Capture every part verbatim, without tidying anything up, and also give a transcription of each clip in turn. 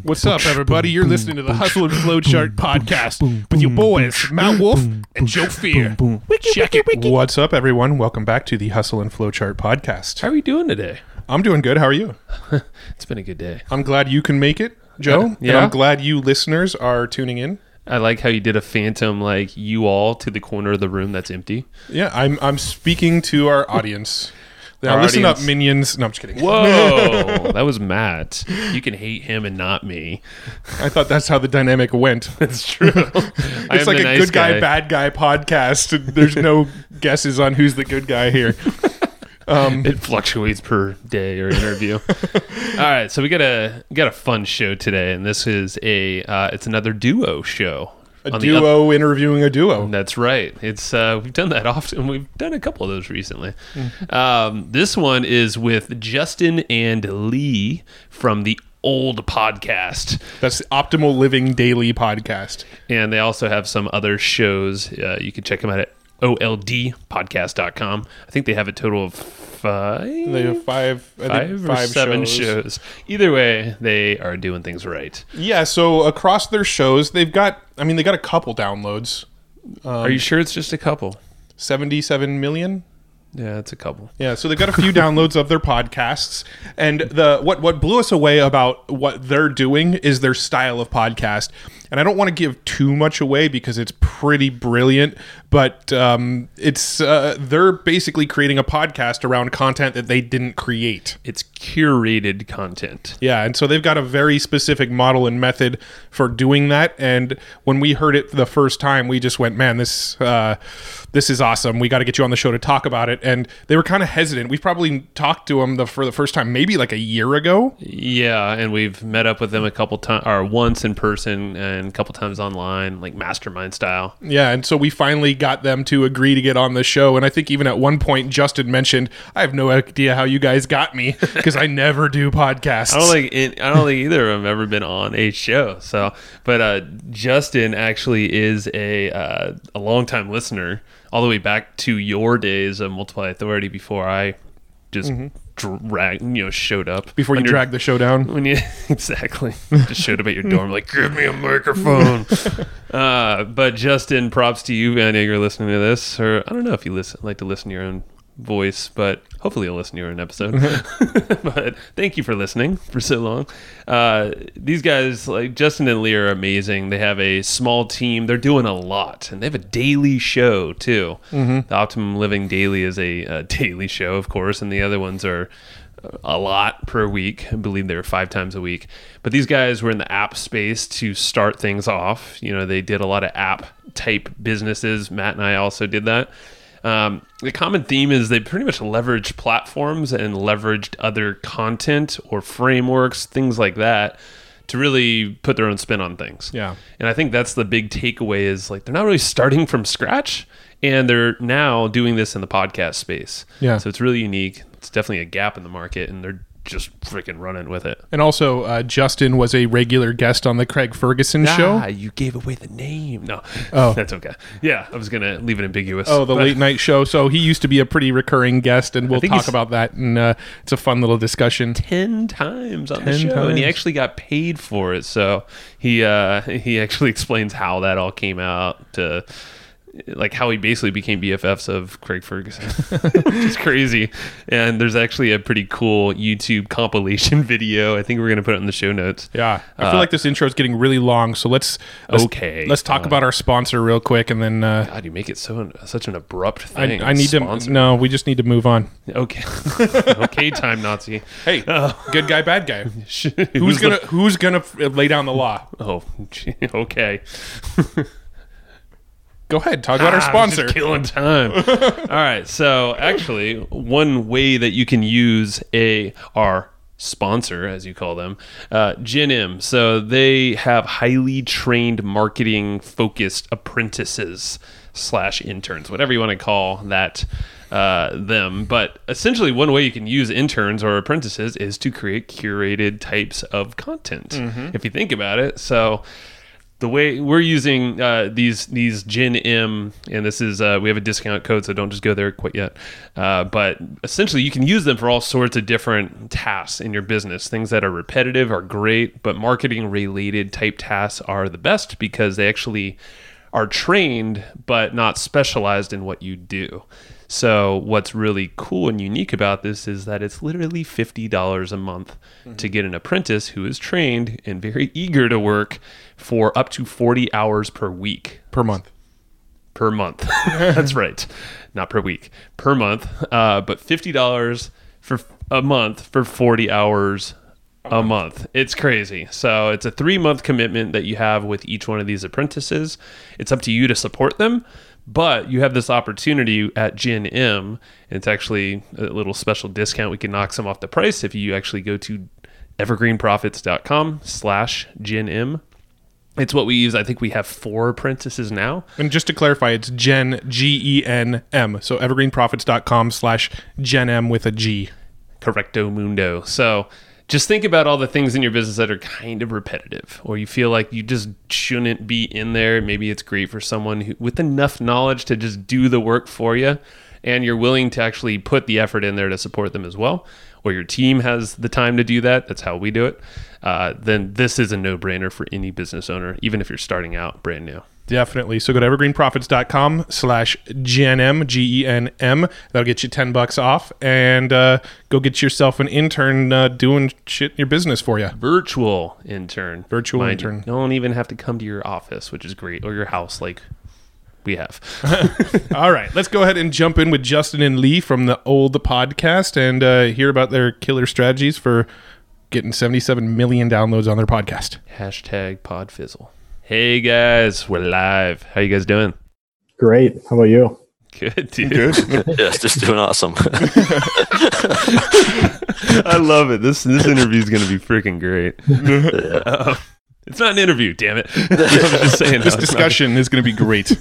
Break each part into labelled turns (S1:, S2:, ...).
S1: What's up, everybody? You're listening to the Hustle and Flowchart podcast with your boys, Matt Wolf and Joe Fear. Check it. What's up, everyone? Welcome back to the Hustle and Flowchart podcast.
S2: How are we doing today?
S1: I'm doing good. How are you?
S2: It's been a good day.
S1: I'm glad you can make it, Joe.
S2: Uh, yeah.
S1: And I'm glad you listeners are tuning in.
S2: I like how you did a phantom, like you all to the corner of the room that's empty.
S1: Yeah, I'm I'm speaking to our audience. Now
S2: Our
S1: listen
S2: audience.
S1: up, minions. No, I'm just kidding.
S2: Whoa, that was Matt. You can hate him and not me.
S1: I thought that's how the dynamic went.
S2: That's true.
S1: It's like a
S2: nice
S1: good guy,
S2: guy,
S1: bad guy podcast. There's no guesses on who's the good guy here. Um,
S2: It fluctuates per day or interview. All right, so we got a we got a fun show today, and this is a uh, it's another duo show.
S1: a
S2: On the up-
S1: duo interviewing a duo.
S2: That's right. It's uh, we've done that often. We've done a couple of those recently. Um, this one is with Justin and Lee from the Old Podcast,
S1: That's the Optimal Living Daily podcast.
S2: and they also have some other shows. Uh, you can check them out at O L D podcast dot com. I think they have a total of five,
S1: They have five, I
S2: five
S1: think
S2: or
S1: five
S2: seven
S1: shows.
S2: shows. Either way, they are doing things right.
S1: Yeah, so across their shows, they've got, I mean, they got a couple downloads.
S2: are you sure it's just a couple?
S1: seventy-seven million?
S2: Yeah, it's a couple.
S1: Yeah, so they've got a few downloads of their podcasts, and the what what blew us away about what they're doing is their style of podcast. And I don't want to give too much away because it's pretty brilliant, but um, it's uh, they're basically creating a podcast around content that they didn't create.
S2: It's curated content.
S1: Yeah, and so they've got a very specific model and method for doing that. And when we heard it the first time, we just went, "Man, this uh, this is awesome. We got to get you on the show to talk about it." And they were kind of hesitant. We've probably talked to them the, for the first time maybe like a year ago.
S2: Yeah, and we've met up with them a couple times, or once in person and a couple times online, like mastermind style.
S1: Yeah, and so we finally got them to agree to get on the show. And I think even at one point, Justin mentioned, "I have no idea how you guys got me because I never do podcasts."
S2: I don't think it, I don't think either of them ever been on a show. So, but uh, Justin actually is a uh, a longtime listener, all the way back to your days of Multiply Authority before I just drag, you know, showed up.
S1: Before you
S2: When you're-
S1: drag the show down.
S2: When you exactly just showed up at your dorm, like, give me a microphone. uh, but Justin, props to you. I know you're listening to this, or I don't know if you listen like to listen to your own voice, but hopefully you'll listen to your own episode. But thank you for listening for so long. Uh, these guys, like Justin and Lee, are amazing. They have a small team. They're doing a lot, and they have a daily show too. The Optimum Living Daily is a, a daily show, of course, and the other ones are a lot per week. I believe they're five times a week. But these guys were in the app space to start things off. You know, they did a lot of app type businesses. Matt and I also did that. Um, the common theme is they pretty much leveraged platforms and leveraged other content or frameworks, things like that, to really put their own spin on things.
S1: Yeah.
S2: And I think that's the big takeaway is like they're not really starting from scratch, and they're now doing this in the podcast space.
S1: Yeah.
S2: So it's really unique. It's definitely a gap in the market, and they're just freaking running with it.
S1: And also, uh, Justin was a regular guest on the Craig Ferguson show.
S2: Ah, you gave away the name. No,
S1: Oh.
S2: that's okay. Yeah, I was going to leave it ambiguous.
S1: Oh, the
S2: but-
S1: late night show. So he used to be a pretty recurring guest, and we'll
S2: think
S1: talk
S2: he's-
S1: about that. And uh, it's a fun little discussion.
S2: ten times on the
S1: ten
S2: show, and he
S1: times.
S2: actually got paid for it. So he uh, he actually explains how that all came out, to like how he basically became B F Fs of Craig Ferguson, which is crazy. And there's actually a pretty cool YouTube compilation video. I think we're gonna put it in the show notes.
S1: Yeah, I feel
S2: Uh,
S1: like this intro is getting really long, so let's, let's
S2: Okay.
S1: Let's talk
S2: Uh,
S1: about our sponsor real quick, and then uh,
S2: God, you make it so such an abrupt
S1: I,
S2: thing.
S1: I need
S2: Sponsor.
S1: to. No, we just need to move on.
S2: Okay, okay, time Nazi.
S1: Hey, good guy, bad guy.
S2: Who's
S1: Who's gonna Who's gonna f- lay down the law?
S2: Oh, gee, okay.
S1: Go ahead, talk about our
S2: Ah, I'm
S1: sponsor.
S2: just killing time. All right. So actually, one way that you can use a our sponsor, as you call them, uh, Gen M. So they have highly trained marketing focused apprentices slash interns, whatever you want to call that. Uh, them. But essentially, one way you can use interns or apprentices is to create curated types of content, if you think about it. So the way we're using uh, these these Gen M, and this is uh, we have a discount code, so don't just go there quite yet. Uh, but essentially, you can use them for all sorts of different tasks in your business. Things that are repetitive are great, but marketing related type tasks are the best because they actually are trained but not specialized in what you do. So what's really cool and unique about this is that it's literally fifty dollars a month mm-hmm. to get an apprentice who is trained and very eager to work for up to forty hours per week.
S1: Per month.
S2: Per month. That's right. Not per week. Per month. Uh, but fifty dollars for a month for forty hours a month. It's crazy. So it's a three-month commitment that you have with each one of these apprentices. It's up to you to support them. But you have this opportunity at Gen M, and it's actually a little special discount. We can knock some off the price if you actually go to evergreenprofits.com slash Gen M. It's what we use. I think we have four apprentices now.
S1: And just to clarify, it's Gen, G E N M. So evergreenprofits.com slash Gen M with a G.
S2: Correcto mundo. So just think about all the things in your business that are kind of repetitive, or you feel like you just shouldn't be in there. Maybe it's great for someone who, with enough knowledge to just do the work for you, and you're willing to actually put the effort in there to support them as well, or your team has the time to do that. That's how we do it. Uh, then this is a no-brainer for any business owner, even if you're starting out brand new.
S1: Definitely. So go to evergreenprofits.com slash Gen M, G E N M. That'll get you ten bucks off, and uh, go get yourself an intern uh, doing shit in your business for you.
S2: Virtual intern.
S1: Virtual
S2: Mind
S1: intern.
S2: You, don't even have to come to your office, which is great, or your house like we have.
S1: All right. Let's go ahead and jump in with Justin and Lee from the Old Podcast and uh, hear about their killer strategies for getting seventy-seven million downloads on their podcast.
S2: Hashtag podfizzle. Hey guys, we're live. How you guys doing?
S3: Great. How about you?
S2: Good, dude.
S4: Good. Yes, just doing awesome.
S2: I love it. This this interview is going to be freaking great.
S4: Yeah.
S2: Uh, it's not an interview, damn it. I was just saying.
S1: This discussion not... is going to be great.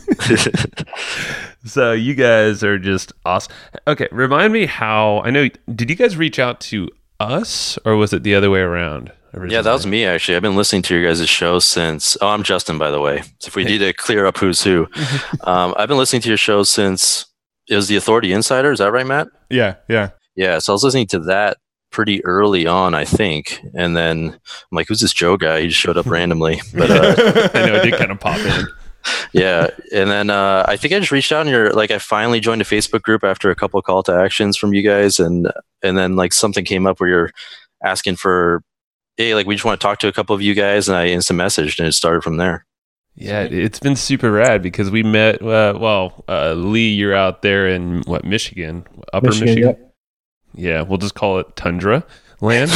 S2: So you guys are just awesome. Okay, remind me how. I know. Did you guys reach out to us, or was it the other way around?
S4: Yeah, that was me, actually. I've been listening to your guys' show since... Oh, I'm Justin, by the way. So if we need to clear up who's who. um, I've been listening to your show since... It was the Authority Insider. Is that right, Matt?
S1: Yeah, yeah.
S4: Yeah, so I was listening to that pretty early on, I think. And then I'm like, who's this Joe guy? He just showed up randomly. But uh,
S2: I know, it did kind of pop in.
S4: Yeah, and then uh, I think I just reached out and you're like, I finally joined a Facebook group after a couple of call to actions from you guys. And, and then like something came up where you're asking for... Hey, like we just want to talk to a couple of you guys, and I instant messaged, and it started from there.
S2: Yeah, it's been super rad because we met. Uh, well, uh, Lee, you're out there in what, Michigan, Upper Michigan. Michigan? Yep. Yeah, we'll just call it Tundra land.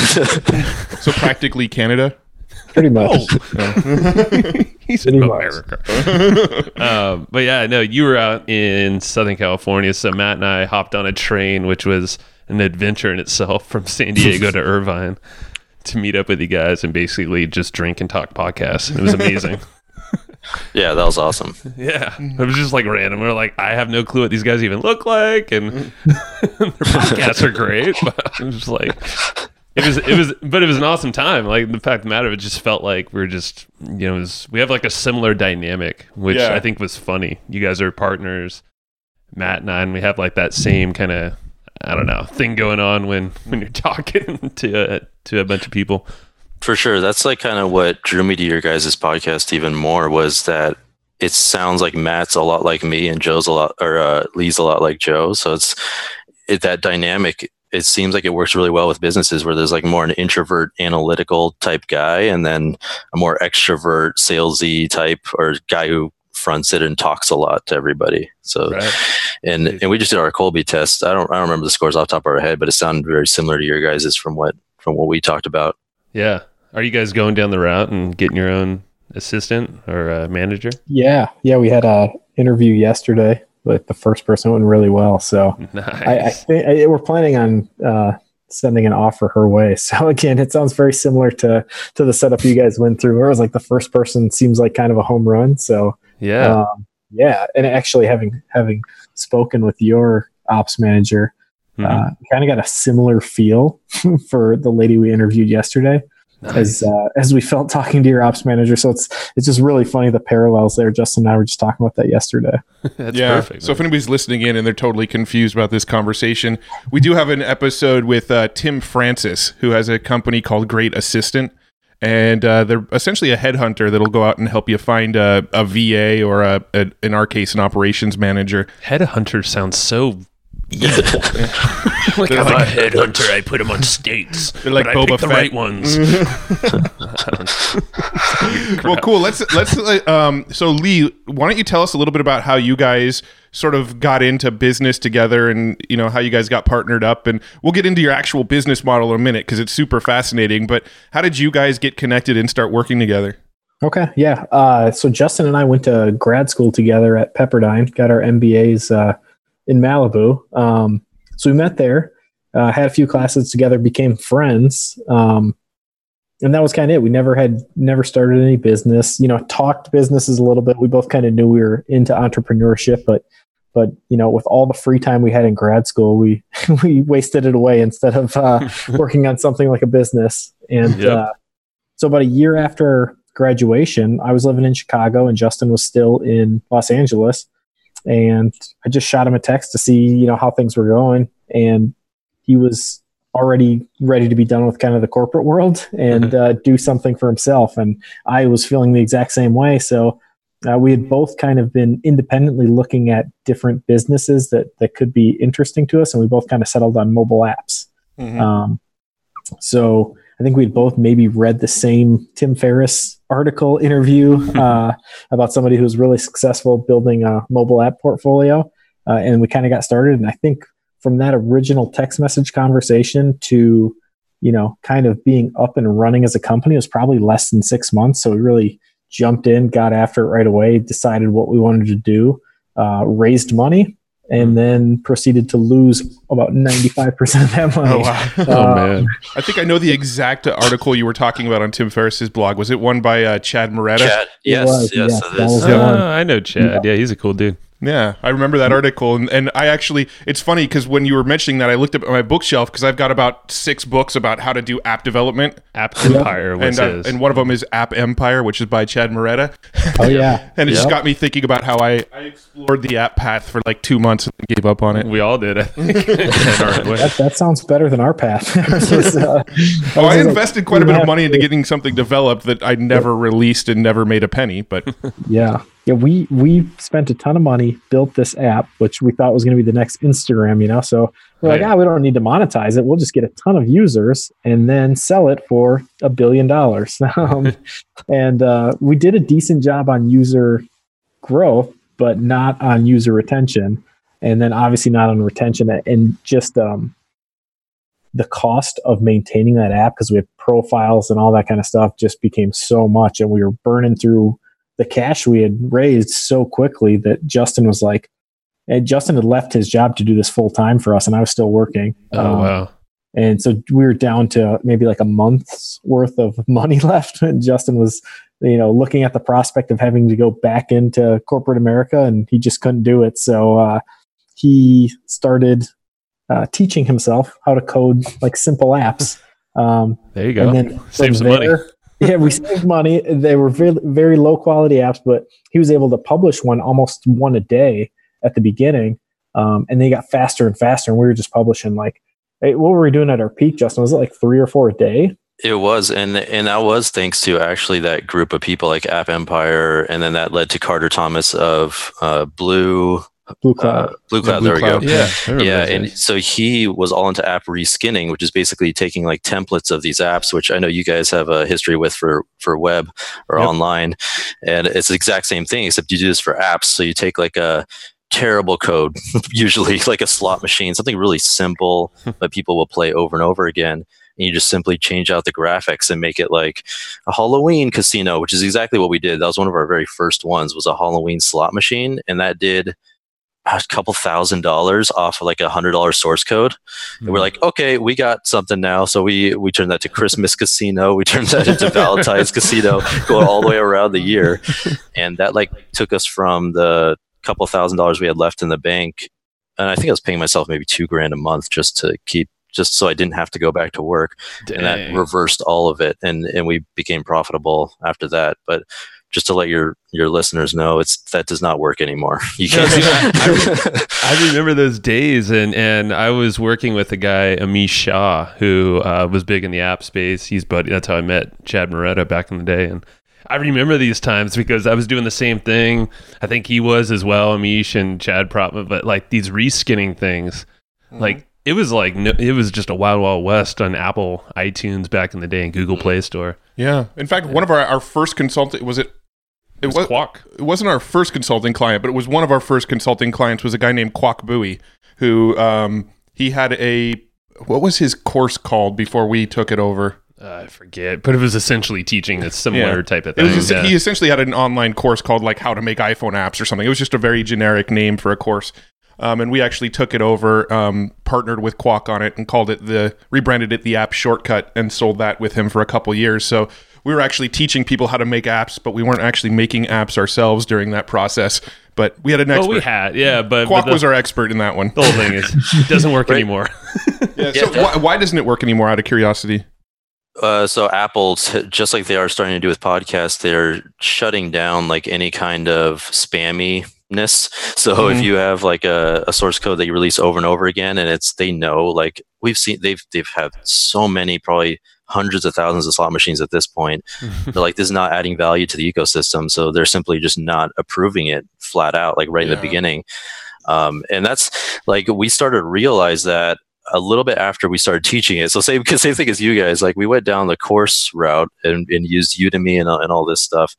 S1: So practically Canada.
S3: Pretty much.
S2: Oh. He's in America. um, but yeah, no, you were out in Southern California, so Matt and I hopped on a train, which was an adventure in itself from San Diego to Irvine, to meet up with you guys and basically just drink and talk podcasts. It was amazing.
S4: Yeah, that was awesome.
S2: Yeah. It was just like random. We we're like, I have no clue what these guys even look like, and their podcasts are great. But I'm just like, it was, it was, but it was an awesome time. Like the fact of the matter, it just felt like we we're just, you know, it was, we have like a similar dynamic, which yeah. I think was funny. You guys are partners, Matt and I, and we have like that same kind of, I don't know, thing going on when, when you're talking to a, to a bunch of people.
S4: For sure. That's like kind of what drew me to your guys' podcast even more, was that it sounds like Matt's a lot like me and Joe's a lot, or uh, Lee's a lot like Joe. So it's it, that dynamic. It seems like it works really well with businesses where there's like more an introvert, analytical type guy, and then a more extrovert, salesy type, or guy who fronts it and talks a lot to everybody. So, right. and and we just did our Colby test. I don't I don't remember the scores off the top of our head, but it sounded very similar to your guys's from what from what we talked about.
S2: Yeah. Are you guys going down the route and getting your own assistant or uh, manager?
S3: Yeah. Yeah. We had a interview yesterday, but the first person went really well. So
S2: nice.
S3: I, I think I, we're planning on uh, sending an offer her way. So again, it sounds very similar to, to the setup you guys went through, where it was like the first person seems like kind of a home run. So
S2: yeah.
S3: Um, yeah. And actually having, having spoken with your ops manager, mm-hmm. uh, kind of got a similar feel for the lady we interviewed yesterday.
S2: Nice.
S3: as uh, as we felt talking to your ops manager. So it's it's just really funny, the parallels there. Justin and I were just talking about that yesterday.
S2: That's
S1: yeah.
S2: perfect.
S1: So if
S2: man.
S1: anybody's listening in and they're totally confused about this conversation, we do have an episode with uh, Tim Francis, who has a company called Great Assistant. And uh, they're essentially a headhunter that'll go out and help you find a, a V A or, a, a, in our case, an operations manager.
S2: Headhunter sounds so evil. like
S1: They're
S2: I'm
S1: like-
S2: a headhunter. I put them on states.
S1: They're like
S2: but
S1: Boba
S2: I pick the
S1: Fett.
S2: right ones.
S1: Well, cool. Let's let's uh, um. So Lee, why don't you tell us a little bit about how you guys sort of got into business together, and you know how you guys got partnered up, and we'll get into your actual business model in a minute because it's super fascinating. But how did you guys get connected and start working together?
S3: Okay, yeah. Uh, so Justin and I went to grad school together at Pepperdine, got our M B As uh, in Malibu. Um, so we met there, uh, had a few classes together, became friends. Um, and that was kind of it. We never had, never started any business, you know, talked businesses a little bit. We both kind of knew we were into entrepreneurship, but, but, you know, with all the free time we had in grad school, we, we wasted it away instead of uh, working on something like a business. And
S2: Yep.
S3: uh, so about a year after graduation, I was living in Chicago and Justin was still in Los Angeles. And I just shot him a text to see, you know, how things were going. And he was already ready to be done with kind of the corporate world and uh, do something for himself. And I was feeling the exact same way. So uh, we had both kind of been independently looking at different businesses that, that could be interesting to us. And we both kind of settled on mobile apps.
S1: Mhm.
S3: Um, so I think we'd both maybe read the same Tim Ferriss article interview uh, about somebody who was really successful building a mobile app portfolio. Uh, and we kind of got started. And I think from that original text message conversation to, you know, kind of being up and running as a company, it was probably less than six months. So we really jumped in, got after it right away, decided what we wanted to do, uh, raised money, and then proceeded to lose about ninety-five percent of that money.
S1: Oh wow!
S2: Oh
S3: Uh,
S2: man.
S1: I think I know the exact article you were talking about on Tim Ferriss's blog. Was it one by uh, Chad Moretta?
S4: Chad, yes,
S3: was,
S4: yes,
S3: yeah,
S4: it
S3: that
S4: is.
S3: was the
S2: Ah,
S3: one.
S2: I know Chad. Yeah, he's a cool dude.
S1: Yeah, I remember that article, and, and I actually, it's funny because when you were mentioning that, I looked up at my bookshelf because I've got about six books about how to do app development,
S2: App Empire was
S1: and uh,
S2: his.
S1: and one of them is App Empire, which is by Chad Moretta,
S3: Oh, yeah.
S1: and it just
S3: Yep.
S1: got me thinking about how I, I explored the app path for like two months and gave up on it.
S2: we all did. I think. In our way.
S3: That, that sounds better than our path. Ours is, uh,
S1: Oh,
S3: ours
S1: I
S3: is like
S1: invested quite a
S3: two
S1: bit
S3: and
S1: of
S3: half
S1: money into
S3: years.
S1: getting something developed that I never released and never made a penny, but
S3: Yeah. Yeah. We, we spent a ton of money, built this app, which we thought was going to be the next Instagram, you know? So we're like,
S2: Right.
S3: ah, we don't need to monetize it. We'll just get a ton of users and then sell it for a billion dollars. Um, and uh, we did a decent job on user growth, but not on user retention. And then obviously not on retention and just um, the cost of maintaining that app, because we had profiles and all that kind of stuff, just became so much. And we were burning through the cash we had raised so quickly that Justin was like, and Justin had left his job to do this full time for us, and I was still working.
S2: Oh
S3: Um,
S2: wow.
S3: And so we were down to maybe like a month's worth of money left. And Justin was, you know, looking at the prospect of having to go back into corporate America, and he just couldn't do it. So uh, he started uh, teaching himself how to code like simple apps. Um,
S2: There you go.
S3: and then
S2: Save
S3: from
S2: some money.
S3: there- yeah, we saved money. They were very, very low quality apps, but he was able to publish one almost one a day at the beginning. Um, and they got faster and faster. And we were just publishing like, hey, what were we doing at our peak, Justin? Was it like three or four a day?
S4: It was, and and that was thanks to actually that group of people like App Empire, and then that led to Carter Thomas of uh, Blue
S3: Blue Cloud.
S4: uh, Blue Cloud.
S1: Blue
S4: there
S1: Cloud.
S4: we go.
S2: Yeah. I remember
S4: Yeah,
S2: those
S4: and
S2: days.
S4: so he was all into app reskinning, which is basically taking like templates of these apps, which I know you guys have a history with for for web or
S2: Yep.
S4: online, and it's the exact same thing except you do this for apps. So you take like a terrible code, usually like a slot machine, something really simple that people will play over and over again. And you just simply change out the graphics and make it like a Halloween casino, which is exactly what we did. That was one of our very first ones, was a Halloween slot machine, and that did a couple thousand dollars off of like a hundred dollar source code. And we're like, okay, we got something now. So we we turned that to Christmas Casino. We turned that into Valentine's Casino, going all the way around the year. And that like took us from the couple thousand dollars we had left in the bank. And I think I was paying myself maybe two grand a month just to keep just so I didn't have to go back to work.
S2: Dang.
S4: And that reversed all of it. And, and we became profitable after that. But just to let your, your listeners know, it's that does not work anymore. You can't.
S2: I, I remember those days, and, and I was working with a guy, Amish Shah, who uh, was big in the app space. He's buddy. That's how I met Chad Moretta back in the day. And I remember these times because I was doing the same thing. I think he was as well, Amish and Chad Propman, but like these reskinning things, mm-hmm. like it was like, no, it was just a wild, wild west on Apple iTunes back in the day and Google Play Store.
S1: Yeah. In fact, yeah. one of our, our first consultant, was it?
S2: It, it was, was Quack.
S1: It wasn't our first consulting client, but it was one of our first consulting clients was a guy named Quack Bowie, who um, he had a, what was his course called before we took it over?
S2: Uh, I forget, but it was essentially teaching a similar
S1: yeah.
S2: type of thing.
S1: It was just,
S2: yeah.
S1: He essentially had an online course called like how to make iPhone apps or something. It was just a very generic name for a course. Um, and we actually took it over, um, partnered with Quack on it and called it the, rebranded it the App Shortcut and sold that with him for a couple years. So we were actually teaching people how to make apps, but we weren't actually making apps ourselves during that process. But we had an expert.
S2: Well, we had, yeah, but
S1: Quack
S2: but the,
S1: was our expert in that one.
S2: The whole thing is, it doesn't work
S4: right.
S2: anymore.
S1: yeah, so yeah, why, why doesn't it work anymore, out of curiosity?
S4: Uh, so Apple, just like they are starting to do with podcasts, they're shutting down like any kind of spamminess. So mm-hmm. if you have like a, a source code that you release over and over again, and it's they know, like we've seen, they've they've had so many, probably hundreds of thousands of slot machines at this point. They're like, this is not adding value to the ecosystem, so they're simply just not approving it flat out, like right yeah. in the beginning. Um, and that's like we started to realize that a little bit after we started teaching it. So same, same thing as you guys, like we went down the course route and, and used Udemy and, and all this stuff.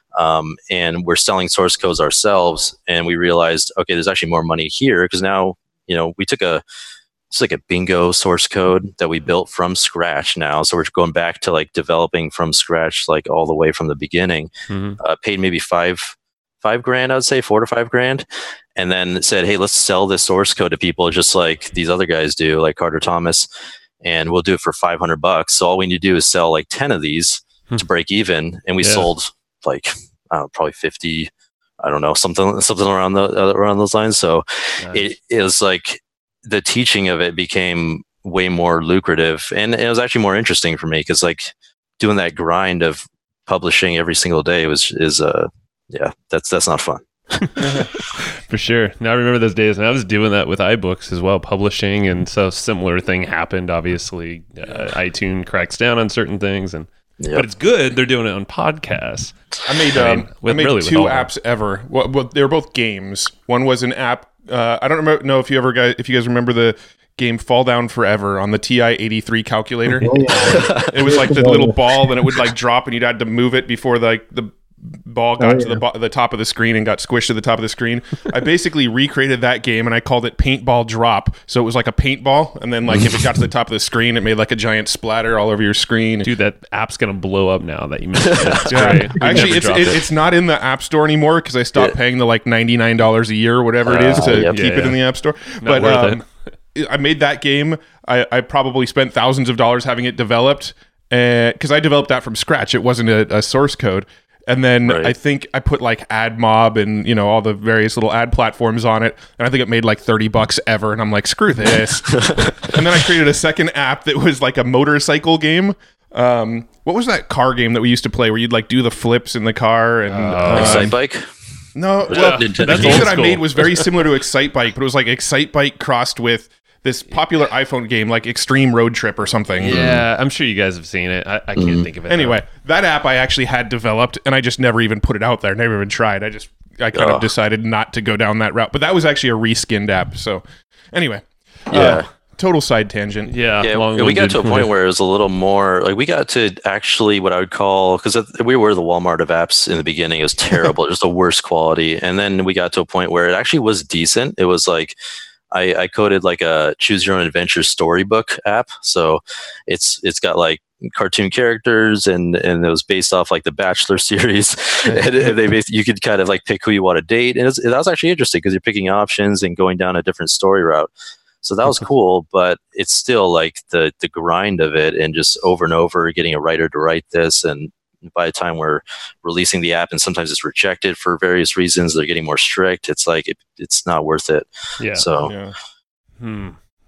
S4: Um, and we're selling source codes ourselves. And we realized, okay, there's actually more money here because now, you know, we took a, it's like a bingo source code that we built from scratch now. So we're going back to like developing from scratch, like all the way from the beginning, mm-hmm. uh, paid maybe five, five grand, I would say four to five grand. And then said, hey, let's sell this source code to people just like these other guys do, like Carter Thomas, and we'll do it for five hundred bucks. So all we need to do is sell like ten of these hmm. to break even. And we yeah. sold like, I don't know, probably fifty, I don't know, something, something around the, uh, around those lines. So nice. it, it was like the teaching of it became way more lucrative. And it was actually more interesting for me because like doing that grind of publishing every single day was, is, uh, yeah, that's, that's not fun.
S2: For sure. Now I remember those days, and I was doing that with iBooks as well, publishing, and so similar thing happened. Obviously, uh, iTunes cracks down on certain things, and yep. but it's good. They're doing it on podcasts.
S1: I made um, I, mean, with, I made really two apps ever. Well, well, they were both games. One was an app. Uh, I don't remember, know if you ever guys if you guys remember the game Fall Down Forever on the T I eighty-three calculator. Oh, yeah. It was like the little ball, and it would like drop, and you'd had to move it before the, like the ball got oh, yeah. to the, bo- the top of the screen and got squished to the top of the screen. I basically recreated that game and I called it Paintball Drop. So it was like a paintball, and then like if it got to the top of the screen, it made like a giant splatter all over your screen.
S2: Dude, that app's gonna blow up now that you mentioned it. It's
S1: yeah.
S2: great.
S1: Actually, it's it, it. it's not in the App Store anymore because I stopped yeah. paying the like ninety-nine dollars a year or whatever uh, it is to yep. keep yeah, it yeah. in the App Store.
S2: Not
S1: but
S2: worth
S1: um, it. I made that game. I, I probably spent thousands of dollars having it developed because uh, I developed that from scratch. It wasn't a, a source code. And then right. I think I put like AdMob and, you know, all the various little ad platforms on it. And I think it made like thirty bucks ever. And I'm like, screw this. And then I created a second app that was like a motorcycle game. Um, what was that car game that we used to play where you'd like do the flips in the car? And
S4: uh, Excite Bike?
S1: No, well, the game that I made was very similar to Excite Bike, but it was like Excite Bike crossed with this popular iPhone game like Extreme Road Trip or something.
S2: Yeah, I'm sure you guys have seen it. I, I can't mm. think of it.
S1: Anyway, now. That app I actually had developed, and I just never even put it out there. Never even tried. I just, I kind oh. of decided not to go down that route. But that was actually a reskinned app. So anyway,
S4: yeah.
S1: Uh, total side tangent.
S2: Yeah,
S4: yeah. We got to a point where it was a little more like we got to actually what I would call, because we were the Walmart of apps in the beginning. It was terrible. It was the worst quality. And then we got to a point where it actually was decent. It was like, I, I coded like a choose your own adventure storybook app. So it's it's got like cartoon characters and and it was based off like the Bachelor series. and, and they basically, you could kind of like pick who you want to date. And it was, that was actually interesting because you're picking options and going down a different story route. So that was cool, but it's still like the the grind of it and just over and over getting a writer to write this. And by the time we're releasing the app and sometimes it's rejected for various reasons, they're getting more strict. It's like, it, it's not worth it.
S2: Yeah.
S4: So,
S1: yeah.
S2: Hmm.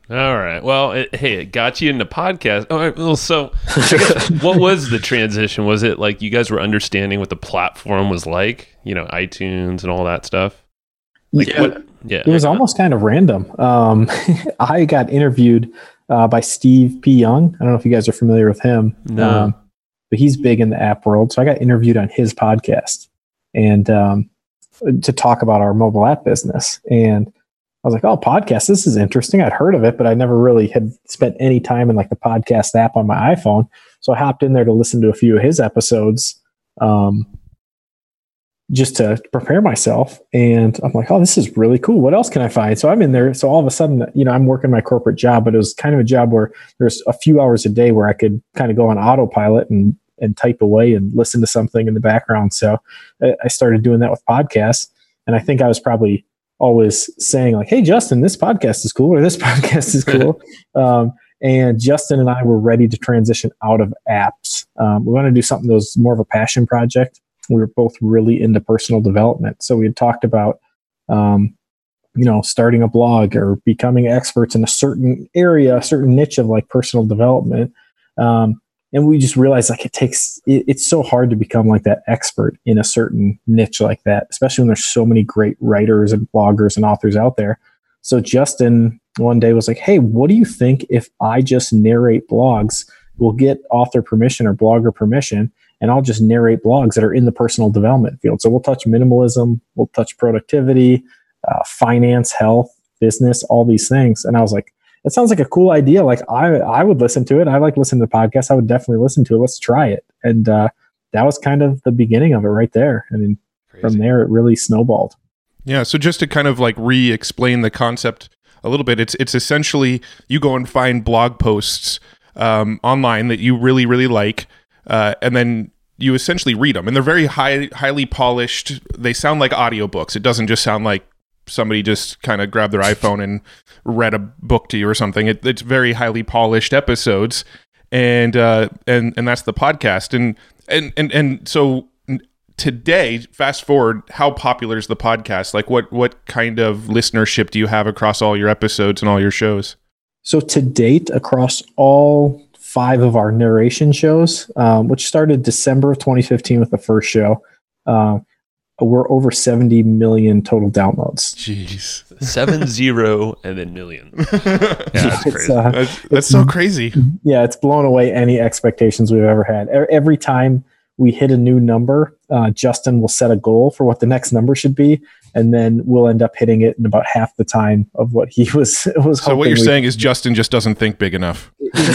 S2: All right. Well, it, hey, it got you into podcast. All right. Well, so I guess, what was the transition? Was it like you guys were understanding what the platform was like? You know, iTunes and all that stuff. Like
S4: Yeah.
S2: what? Yeah.
S3: It was almost kind of random. Um, I got interviewed uh, by Steve P. Young. I don't know if you guys are familiar with him.
S2: No.
S3: Um, but he's big in the app world. So I got interviewed on his podcast and um, to talk about our mobile app business. And I was like, oh, podcast, this is interesting. I'd heard of it, but I never really had spent any time in like the podcast app on my iPhone. So I hopped in there to listen to a few of his episodes um, just to prepare myself. And I'm like, oh, this is really cool. What else can I find? So I'm in there. So all of a sudden, you know, I'm working my corporate job, but it was kind of a job where there's a few hours a day where I could kind of go on autopilot and, and type away and listen to something in the background. So I started doing that with podcasts. And I think I was probably always saying like, hey, Justin, this podcast is cool, or this podcast is cool. um, and Justin and I were ready to transition out of apps. Um, we want to do something that was more of a passion project. We were both really into personal development. So we had talked about, um, you know, starting a blog or becoming experts in a certain area, a certain niche of like personal development. Um, and we just realized like it takes, it, it's so hard to become like that expert in a certain niche like that, especially when there's so many great writers and bloggers and authors out there. So Justin one day was like, hey, what do you think if I just narrate blogs? We'll get author permission or blogger permission, and I'll just narrate blogs that are in the personal development field. So we'll touch minimalism, we'll touch productivity, uh, finance, health, business, all these things. And I was like, that sounds like a cool idea. Like I, I would listen to it. I like listening to podcasts. I would definitely listen to it. Let's try it. And uh, that was kind of the beginning of it right there. And then
S2: Crazy.
S3: From there, it really snowballed.
S1: Yeah. So just to kind of like re-explain the concept a little bit, it's it's essentially you go and find blog posts um, online that you really, really like, uh, and then you essentially read them. And they're very high, highly polished. They sound like audiobooks. It doesn't just sound like somebody just kind of grabbed their iPhone and read a book to you or something. It, it's very highly polished episodes, and uh, and and that's the podcast. And and and and so today, fast forward, how popular is the podcast? Like, what what kind of listenership do you have across all your episodes and all your shows?
S3: So to date, across all five of our narration shows, um, which started December of twenty fifteen with the first show, uh, we're over seventy million total downloads.
S1: Jeez.
S2: Seven zero and then million. Yeah, that's
S3: It's,
S2: crazy.
S3: uh,
S1: That's, that's so crazy.
S3: yeah, it's blown away any expectations we've ever had. E- Every time we hit a new number, uh, Justin will set a goal for what the next number should be, and then we'll end up hitting it in about half the time of what he was was.
S1: So what
S3: hoping
S1: you're
S3: we-
S1: saying is Justin just doesn't think big enough.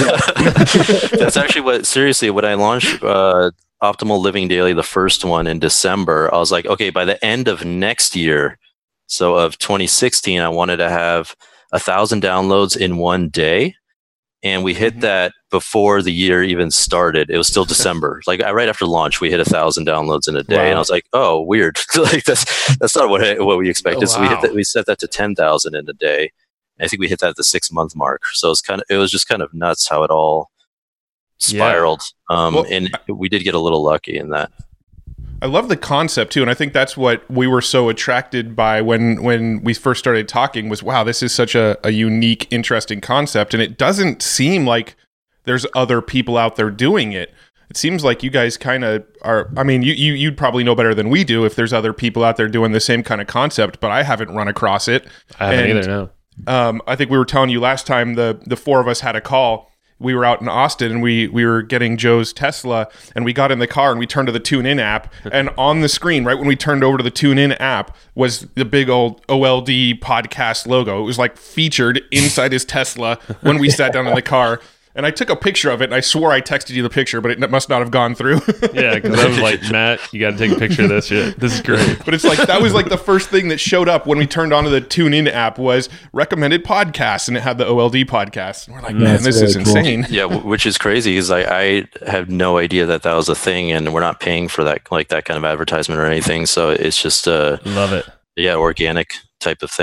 S4: That's actually what, seriously, when I launched uh, Optimal Living Daily, the first one in December, I was like, okay, by the end of next year, so of twenty sixteen, I wanted to have a thousand downloads in one day. And we hit
S1: Mhm.
S4: that before the year even started. It was still December. Like I, right after launch, we hit a thousand downloads in a day,
S2: Wow.
S4: and I was like, "Oh, weird! like that's that's not what I, what we expected."
S2: Oh,
S4: So we hit
S2: wow.
S4: that. We set that to ten thousand in a day. I think we hit that at the six month mark. So it's kind of it was just kind of nuts how it all spiraled. Um,
S1: Well,
S4: and we did get a little lucky in that.
S1: I love the concept too, and I think that's what we were so attracted by when when we first started talking was, wow, this is such a, a unique, interesting concept, and it doesn't seem like there's other people out there doing it. It seems like you guys kind of are, I mean, you, you, you'd probably know better than we do if there's other people out there doing the same kind of concept, but I haven't run across it.
S2: I haven't
S1: And,
S2: either, no.
S1: Um, I think we were telling you last time the the four of us had a call. We were out in Austin and we we were getting Joe's Tesla, and we got in the car and we turned to the TuneIn app, and on the screen, right when we turned over to the TuneIn app, was the big old O L D podcast logo. It was like featured inside his Tesla when we sat down in the car. And I took a picture of it, and I swore I texted you the picture, but it must not have gone through.
S2: Yeah, because I was like, Matt, you got to take a picture of this shit. This is great.
S1: But it's like, that was like the first thing that showed up when we turned onto the TuneIn app was recommended podcasts, and it had the O L D podcast. And we're like, man,
S3: That's
S1: this is
S3: really cool.
S1: insane.
S4: Yeah, w- which is crazy. Is like I have no idea that that was a thing, and we're not paying for that like that kind of advertisement or anything. So it's just uh
S2: Love it.
S4: yeah, organic type of thing.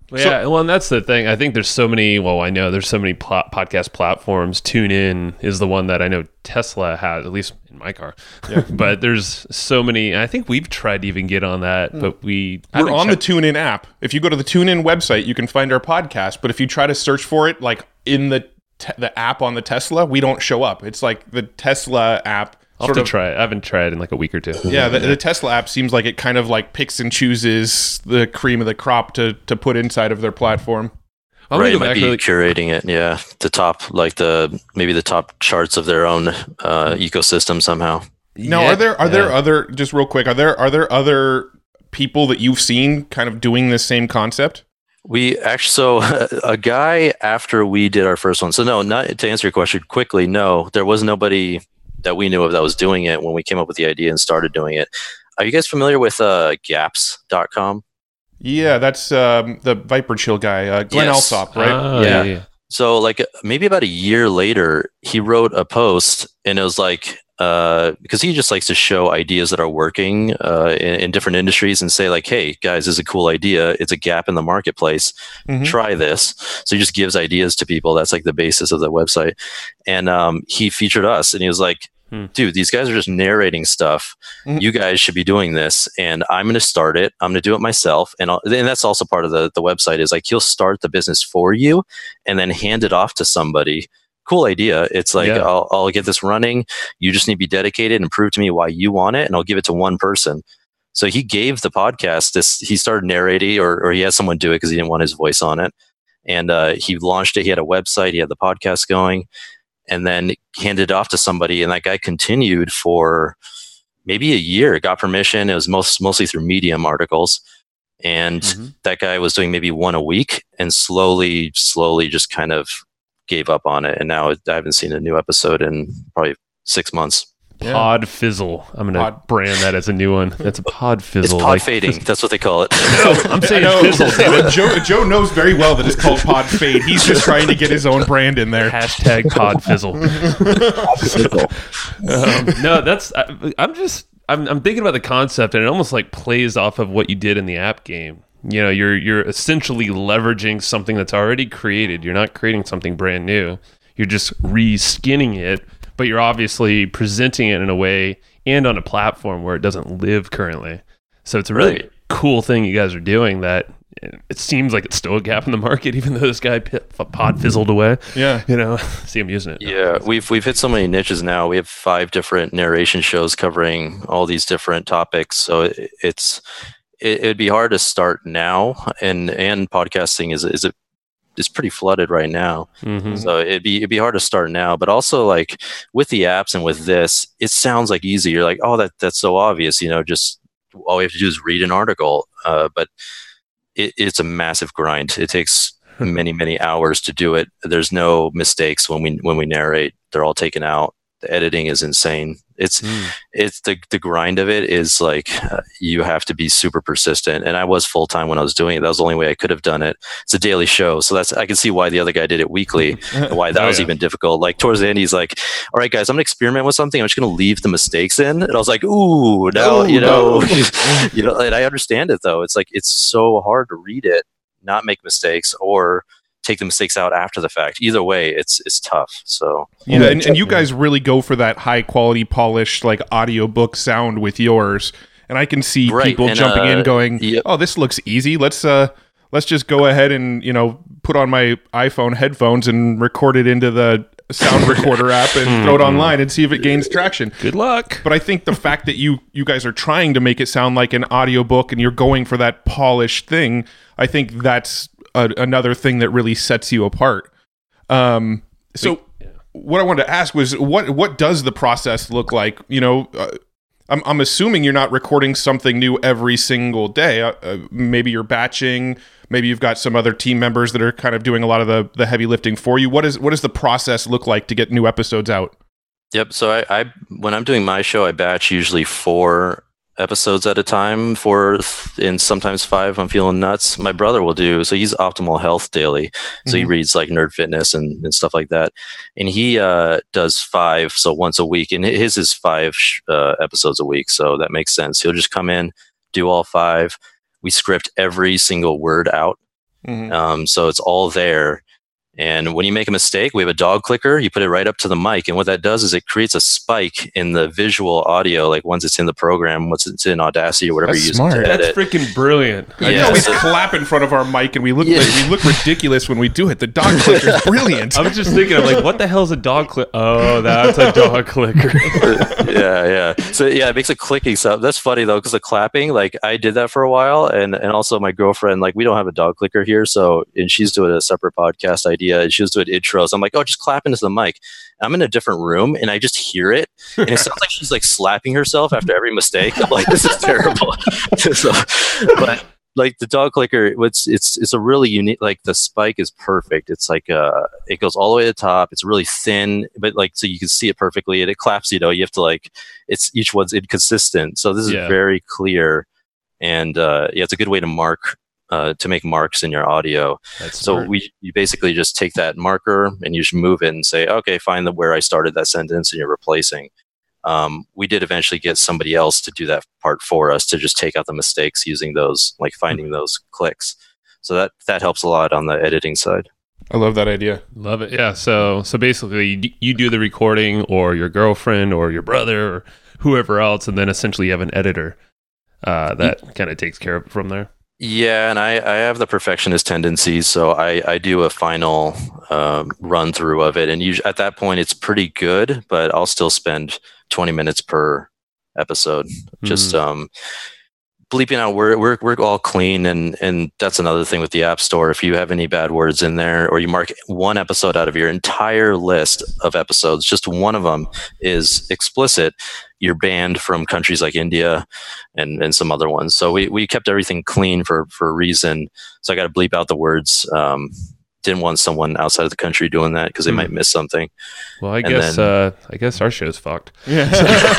S2: Well, yeah, so, well, and that's the thing. I think there's so many. Well, I know there's so many pl- podcast platforms. TuneIn is the one that I know Tesla has, at least in my car. Yeah. But there's so many. I think we've tried to even get on that, mm. but we
S1: we're on checked. the TuneIn app. If you go to the TuneIn website, you can find our podcast. But if you try to search for it, like in the te- the app on the Tesla, we don't show up. It's like the Tesla app.
S2: I'll have to try it. I haven't tried in like a week or two.
S1: Yeah, the, the Tesla app seems like it kind of like picks and chooses the cream of the crop to to put inside of their platform.
S4: I'm right, it might be really- curating it. Yeah, the top, like the maybe the top charts of their own uh, ecosystem somehow.
S1: Now,
S2: yeah,
S1: are there are
S2: yeah.
S1: there other just real quick? Are there are there other people that you've seen kind of doing this same concept?
S4: We actually, so a guy after we did our first one. So no, not to answer your question quickly. No, there was nobody that we knew of that was doing it when we came up with the idea and started doing it. Are you guys familiar with uh, gaps dot com?
S1: Yeah, that's um, the Viper Chill guy, uh, Glenn
S4: yes.
S1: Alsop, right?
S2: Oh,
S4: yeah.
S2: yeah, yeah.
S4: So like maybe about a year later, he wrote a post and it was like, uh, because he just likes to show ideas that are working uh, in, in different industries and say like, hey guys, this is a cool idea. It's a gap in the marketplace. Mm-hmm. Try this. So he just gives ideas to people. That's like the basis of the website. And um, he featured us and he was like, Hmm. dude, these guys are just narrating stuff. Mm-hmm. You guys should be doing this, and I'm going to start it. I'm going to do it myself, and I'll, and that's also part of the the website. Is like he'll start the business for you, and then hand it off to somebody. Cool idea. It's like yeah. I'll I'll get this running. You just need to be dedicated and prove to me why you want it, and I'll give it to one person. So he gave the podcast this. He started narrating, or or he had someone do it because he didn't want his voice on it, and uh, he launched it. He had a website. He had the podcast going. And then handed it off to somebody, and that guy continued for maybe a year. Got permission. It was most mostly through Medium articles, and mm-hmm. that guy was doing maybe one a week, and slowly, slowly, just kind of gave up on it. And now I haven't seen a new episode in probably six months.
S2: Yeah. Pod Fizzle. I'm going to brand that as a new one. That's a Pod Fizzle.
S4: It's pod like, fading. That's what they call it.
S2: No, I'm saying Fizzle.
S1: Joe, Joe knows very well that it's called Pod Fade. He's just trying to get his own brand in there.
S2: Hashtag Pod Fizzle. Pod Fizzle. Um, no, that's. I, I'm just. I'm, I'm thinking about the concept, and it almost like plays off of what you did in the app game. You know, you're you're essentially leveraging something that's already created. You're not creating something brand new. You're just re-skinning it. But you're obviously presenting it in a way and on a platform where it doesn't live currently. So it's a really right. cool thing you guys are doing that it seems like it's still a gap in the market, even though this guy pod fizzled away.
S1: Yeah.
S2: You know, see him using it.
S4: Yeah, we've we've hit so many niches now. We have five different narration shows covering all these different topics. So it, it's it, it'd be hard to start now, and and podcasting is is a is pretty flooded right now. Mm-hmm. So it'd be it'd be hard to start now. But also like with the apps and with this, it sounds like easy. You're like, oh, that that's so obvious. You know, just all we have to do is read an article. Uh, but it, it's a massive grind. It takes many many hours to do it. There's no mistakes when we when we narrate. They're all taken out. The editing is insane. It's mm. it's the the grind of it is like uh, you have to be super persistent. And I was full time when I was doing it. That was the only way I could have done it. It's a daily show, so that's I can see why the other guy did it weekly. And why that oh, was yeah. even difficult. Like towards the end, he's like, "All right, guys, I'm gonna experiment with something. I'm just gonna leave the mistakes in." And I was like, "Ooh, now Ooh, you know, no. you know." And I understand it though. It's like it's so hard to read it, not make mistakes, or take the mistakes out after the fact. Either way, it's it's tough. So
S1: yeah, and, and you guys really go for that high quality, polished like audiobook sound with yours. And I can see right. people and, jumping uh, in, going, yep. "Oh, this looks easy. Let's uh, let's just go ahead and you know put on my iPhone headphones and record it into the sound recorder app and throw it online and see if it gains traction."
S2: Good luck.
S1: But I think the fact that you you guys are trying to make it sound like an audiobook and you're going for that polished thing, I think that's A, another thing that really sets you apart. Um, so we, yeah. what I wanted to ask was, what what does the process look like? You know, uh, I'm I'm assuming you're not recording something new every single day. Uh, uh, maybe you're batching. Maybe you've got some other team members that are kind of doing a lot of the the heavy lifting for you. What is what does the process look like to get new episodes out?
S4: Yep. So I, I when I'm doing my show, I batch usually four episodes at a time, four and sometimes five. I'm feeling nuts. My brother will do, so he's Optimal Health Daily. So mm-hmm. he reads like Nerd Fitness and, and stuff like that. And he uh, does five, so once a week. And his is five uh, episodes a week. So that makes sense. He'll just come in, do all five. We script every single word out.
S1: Mhm.
S4: Um, so it's all there. And when you make a mistake, we have a dog clicker. You put it right up to the mic. And what that does is it creates a spike in the visual audio, like once it's in the program, once it's in Audacity or whatever
S1: That's
S4: you're
S1: smart.
S4: using to
S2: That's
S4: edit.
S2: freaking brilliant.
S1: I
S4: Yeah,
S1: always
S4: so-
S1: clap in front of our mic and we look
S4: Yeah.
S1: like, we look ridiculous when we do it. The dog clicker is brilliant.
S2: I was just thinking, I'm like, what the hell is a dog clicker? Oh, that's a dog clicker.
S4: yeah, yeah. So yeah, it makes a clicking sound. That's funny though, because the clapping, like I did that for a while, and and also my girlfriend, like we don't have a dog clicker here, so and she's doing a separate podcast idea, and she was doing intros. I'm like, oh, just clap into the mic. I'm in a different room, and I just hear it, and it sounds like she's like slapping herself after every mistake. I'm like, this is terrible. so, but like the dog clicker, it's it's it's a really unique. Like the spike is perfect. It's like uh, it goes all the way to the top. It's really thin, but like so you can see it perfectly, and it claps. You know, you have to like it's each one's inconsistent. So this is
S2: Yeah.
S4: very clear, and uh, yeah, it's a good way to mark uh, to make marks in your audio.
S2: That's
S4: So
S2: smart.
S4: we you basically just take that marker and you just move it and say, okay, find the where I started that sentence, and you're replacing. Um, we did eventually get somebody else to do that part for us to just take out the mistakes using those, like finding those clicks. So that that helps a lot on the editing side.
S1: I love that idea.
S2: Love it. Yeah. So so basically, you, d- you do the recording, or your girlfriend, or your brother, or whoever else, and then essentially you have an editor uh, that kind of takes care of it from there.
S4: Yeah, and I, I have the perfectionist tendencies, so I, I do a final um, run through of it, and usually at that point it's pretty good, but I'll still spend twenty minutes per episode just um, bleeping out. We're we're we're all clean, and and that's another thing with the App Store. If you have any bad words in there, or you mark one episode out of your entire list of episodes, just one of them is explicit, you're banned from countries like India and, and some other ones. So we, we kept everything clean for, for a reason. So I got to bleep out the words. Um, didn't want someone outside of the country doing that because they
S2: Hmm.
S4: might miss something.
S2: Well, I
S4: And
S2: guess
S4: then-
S2: uh, I guess our show's fucked.
S1: Yeah.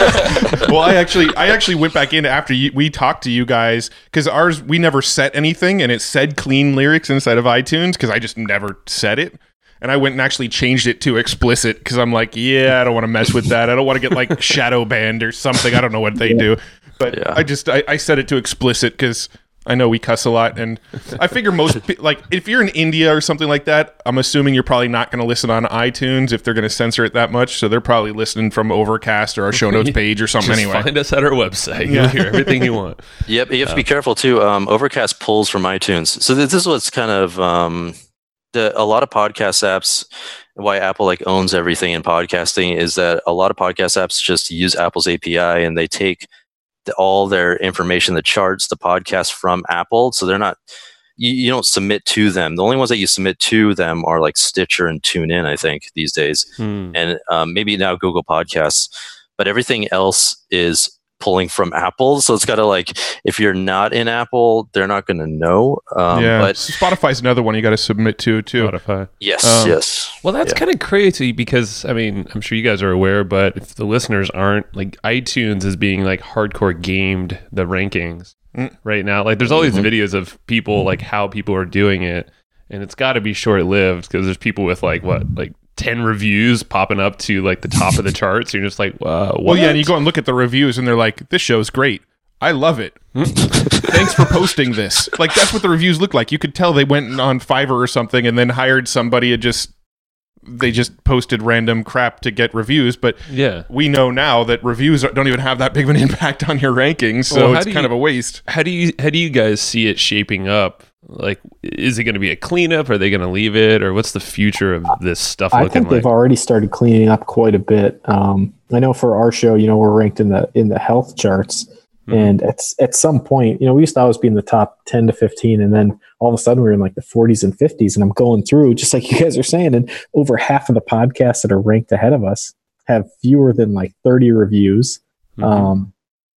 S1: well, I actually I actually went back in after you, we talked to you guys because ours we never set anything and it said clean lyrics inside of iTunes because I just never said it. And I went and actually changed it to explicit because I'm like, yeah, I don't want to mess with that. I don't want to get like shadow banned or something. I don't know what they do. But
S4: Yeah.
S1: I just I, I set it to explicit because I know we cuss a lot, and I figure most pe- like if you're in India or something like that, I'm assuming you're probably not going to listen on iTunes if they're going to censor it that much. So they're probably listening from Overcast or our show notes page or something.
S2: Just
S1: Anyway,
S2: find us at our website.
S1: Yeah.
S2: You'll hear everything you want.
S4: Yep, you have to be careful too. Um, Overcast pulls from iTunes, so this is what's kind of um, the a lot of podcast apps. Why Apple like owns everything in podcasting is that a lot of podcast apps just use Apple's A P I and they take the, all their information, the charts, the podcast from Apple. So they're not. You, you don't submit to them. The only ones that you submit to them are like Stitcher and TuneIn, I think, these days,
S2: Hmm.
S4: and um, maybe now Google Podcasts. But everything else is pulling from Apple, so it's got to like if you're not in Apple, they're not going to know. Um,
S1: yeah.
S4: But
S1: Spotify's another one you got to submit to too.
S2: Spotify.
S4: yes,
S1: Um,
S4: yes.
S2: Well, that's
S4: Yeah.
S2: kind of crazy because I mean, I'm sure you guys are aware, but if the listeners aren't, like iTunes is being like hardcore gamed the rankings
S1: Mm.
S2: right now. Like, there's all these
S4: Mhm.
S2: videos of people like how people are doing it, and it's got to be short lived because there's people with like what like ten reviews popping up to like the top of the charts. You're just like, wow. What?
S1: Well, yeah, and you go and look at the reviews, and they're like, "This show's great. I love it. Thanks for posting this." Like that's what the reviews look like. You could tell they went on Fiverr or something, and then hired somebody and just they just posted random crap to get reviews. But
S2: Yeah.
S1: we know now that reviews don't even have that big of an impact on your rankings, so
S2: Well, how
S1: it's
S2: do
S1: kind
S2: you-
S1: of a waste.
S2: How do you how do you guys see it shaping up? Like, is it going to be a cleanup? Are they going to leave it, or what's the future of this stuff
S3: I
S2: looking
S3: think
S2: like?
S3: they've already started cleaning up quite a bit. Um, I know for our show, you know, we're ranked in the in the health charts,
S2: Mhm.
S3: and at at some point, you know, we used to always be in the top ten to fifteen, and then all of a sudden we were in like the forties and fifties. And I'm going through, just like you guys are saying, and over half of the podcasts that are ranked ahead of us have fewer than like thirty reviews.
S2: Mhm.
S3: Um,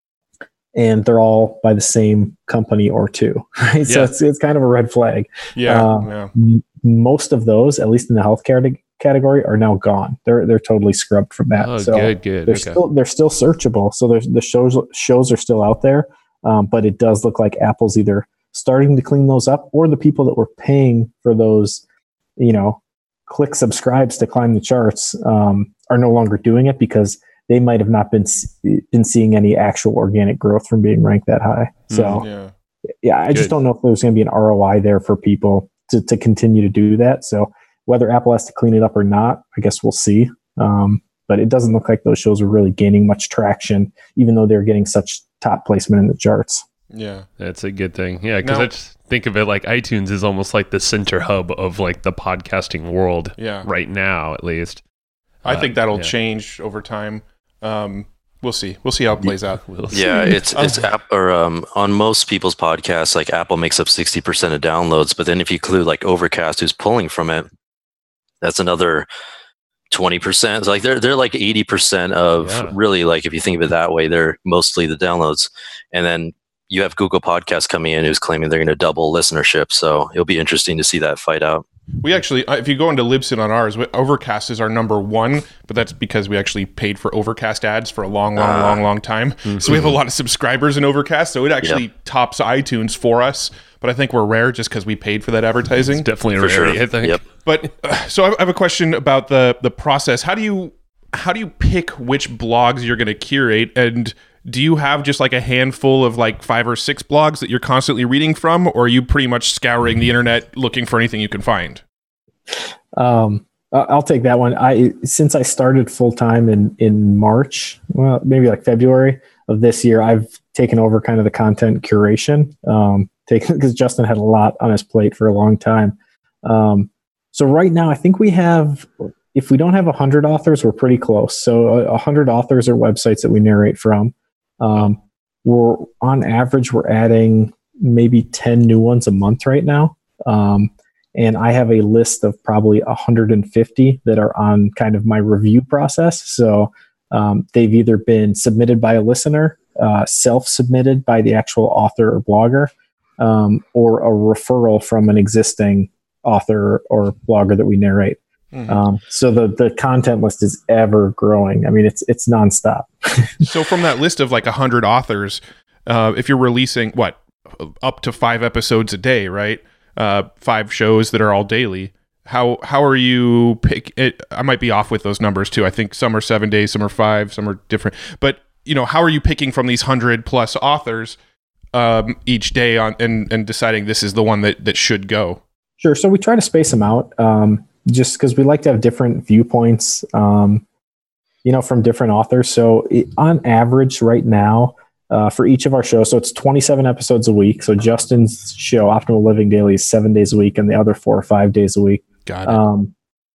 S3: and they're all by the same company or two, right? So
S2: Yeah.
S3: it's, it's kind of a red flag.
S1: Yeah,
S3: Uh,
S1: yeah.
S3: M- most of those, at least in the healthcare category, are now gone. They're they're totally scrubbed from that.
S2: oh,
S3: so
S2: good, good.
S3: they're
S2: Okay.
S3: still they're still searchable. So there's the shows shows are still out there, um, but it does look like Apple's either starting to clean those up, or the people that were paying for those, you know, click subscribes to climb the charts um, are no longer doing it because they might have not been s- been seeing any actual organic growth from being ranked that high. So
S1: Yeah.
S3: yeah, I just
S2: Good.
S3: don't know if there's going to be an R O I there for people to, to continue to do that. So whether Apple has to clean it up or not, I guess we'll see. Um, but it doesn't look like those shows are really gaining much traction, even though they're getting such top placement in the charts.
S1: Yeah,
S2: that's a good thing. Yeah, because
S1: Now-
S2: I just think of it like iTunes is almost like the center hub of like the podcasting world.
S1: Yeah.
S2: Right now, at least.
S1: I
S2: Uh,
S1: think that'll
S2: yeah.
S1: change over time. Um, we'll see. We'll see how it plays out.
S2: We'll see.
S4: Yeah, it's it's
S1: Oh.
S4: app or um on most people's podcasts, like Apple makes up sixty percent of downloads, but then if you include like Overcast, who's pulling from it, that's another twenty percent. So like they're they're like eighty percent of
S2: Yeah.
S4: really, like if you think of it that way, they're mostly the downloads, and then you have Google Podcasts coming in who's claiming they're going to double listenership. So it'll be interesting to see that fight out.
S1: We actually, uh, if you go into Libsyn on ours, we- Overcast is our number one, but that's because we actually paid for Overcast ads for a long, long,
S4: Ah.
S1: long, long time. So we have a lot of subscribers in Overcast, so it actually tops iTunes for us. But I think we're rare just because we paid for that advertising.
S2: It's definitely a
S4: For sure.
S2: rarity, I think.
S4: Yep.
S1: But uh, so I have a question about the the process. How do you how do you pick which blogs you're going to curate, and do you have just like a handful of like five or six blogs that you're constantly reading from, or are you pretty much scouring the internet looking for anything you can find?
S3: Um, I- I'll take that one. I since I started full time in in March, well, maybe like February of this year, I've taken over kind of the content curation. Um, taken because Justin had a lot on his plate for a long time. Um, so right now, I think we have, if we don't have a hundred authors, we're pretty close. So a, a hundred authors or websites that we narrate from. Um, we're on average, we're adding maybe ten new ones a month right now. Um, And I have a list of probably one hundred fifty that are on kind of my review process. So um, they've either been submitted by a listener, uh, self-submitted by the actual author or blogger, um, or a referral from an existing author or blogger that we narrate.
S1: Mhm.
S3: Um, so the the content list is ever growing. I mean, it's it's nonstop.
S1: So from that list of like a hundred authors, uh, if you're releasing what up to five episodes a day, right? Uh, five shows that are all daily. How how are you pick it? I might be off with those numbers too. I think some are seven days, some are five, some are different. But you know, how are you picking from these hundred plus authors um, each day on and and deciding this is the one that that should go?
S3: Sure. So we try to space them out, um, just because we like to have different viewpoints, um, you know, from different authors. So it, on average, right now, uh, for each of our shows, so it's twenty-seven episodes a week. So Justin's show, Optimal Living Daily, is seven days a week, and the other four or five days a week.
S1: Got it.
S3: Um,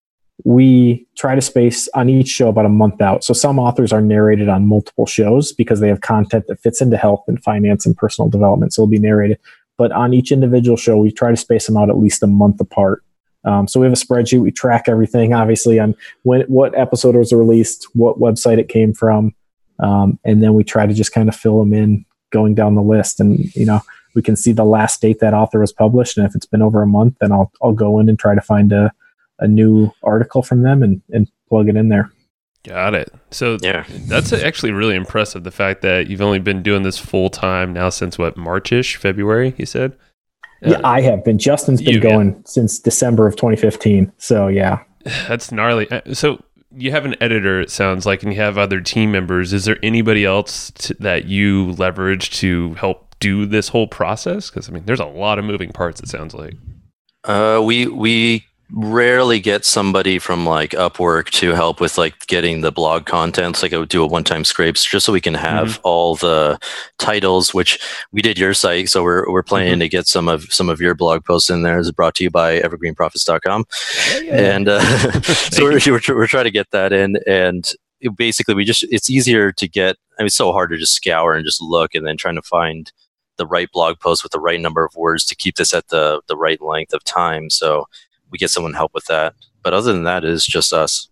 S3: we try to space on each show about a month out. So some authors are narrated on multiple shows because they have content that fits into health and finance and personal development. So it'll be narrated. But on each individual show, we try to space them out at least a month apart. Um, so we have a spreadsheet. We track everything, obviously, on when what episode was released, what website it came from, um, and then we try to just kind of fill them in going down the list. And you know, we can see the last date that author was published, and if it's been over a month, then I'll I'll go in and try to find a a new article from them and and plug it in there.
S2: Got it. So
S4: Yeah.
S2: that's actually really impressive. The fact that you've only been doing this full time now since what, Marchish, February, you said?
S3: Yeah, I have been. Justin's been
S2: you, yeah.
S3: going since December of twenty fifteen. So yeah.
S2: That's gnarly. Uh, So you have an editor, it sounds like, and you have other team members. Is there anybody else t- that you leverage to help do this whole process? Because I mean, there's a lot of moving parts. It sounds like.
S4: Uh, we we rarely get somebody from like Upwork to help with like getting the blog content. Like I would do a one-time scrapes just so we can have all the titles, which we did your site. So we're we're planning
S2: Mhm.
S4: to get some of some of your blog posts in there. It's brought to you by evergreen profits dot com. And uh, so we're, we're we're trying to get that in. And it basically, we just it's easier to get. I mean, it's so hard to just scour and just look, and then trying to find the right blog post with the right number of words to keep this at the the right length of time. So we get someone to help with that. But other than that, it's just us.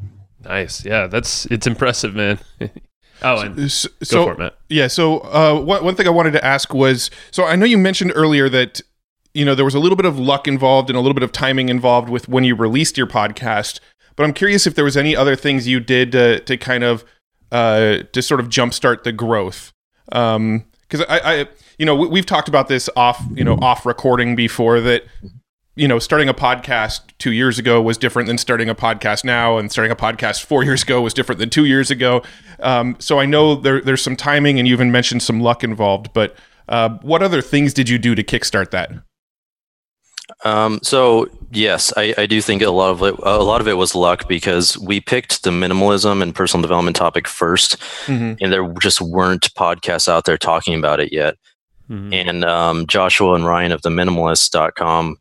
S2: Nice. Yeah, that's it's impressive, man. oh, and
S1: So,
S2: go
S1: so
S2: for it, Matt.
S1: yeah. So uh, one one thing I wanted to ask was, so I know you mentioned earlier that you know there was a little bit of luck involved and a little bit of timing involved with when you released your podcast. But I'm curious if there was any other things you did to to kind of uh, to sort of jumpstart the growth. Um, because I, I, you know, we, we've talked about this off, you know, off recording before that. You know, starting a podcast two years ago was different than starting a podcast now, and starting a podcast four years ago was different than two years ago. Um, so I know there, there's some timing, and you even mentioned some luck involved. But uh, what other things did you do to kickstart that?
S4: Um, so yes, I, I do think a lot of it, a lot of it was luck because we picked the minimalism and personal development topic first, mm-hmm. and there just weren't podcasts out there talking about it yet. Mm-hmm. And um, Joshua and Ryan of the minimalist dot com,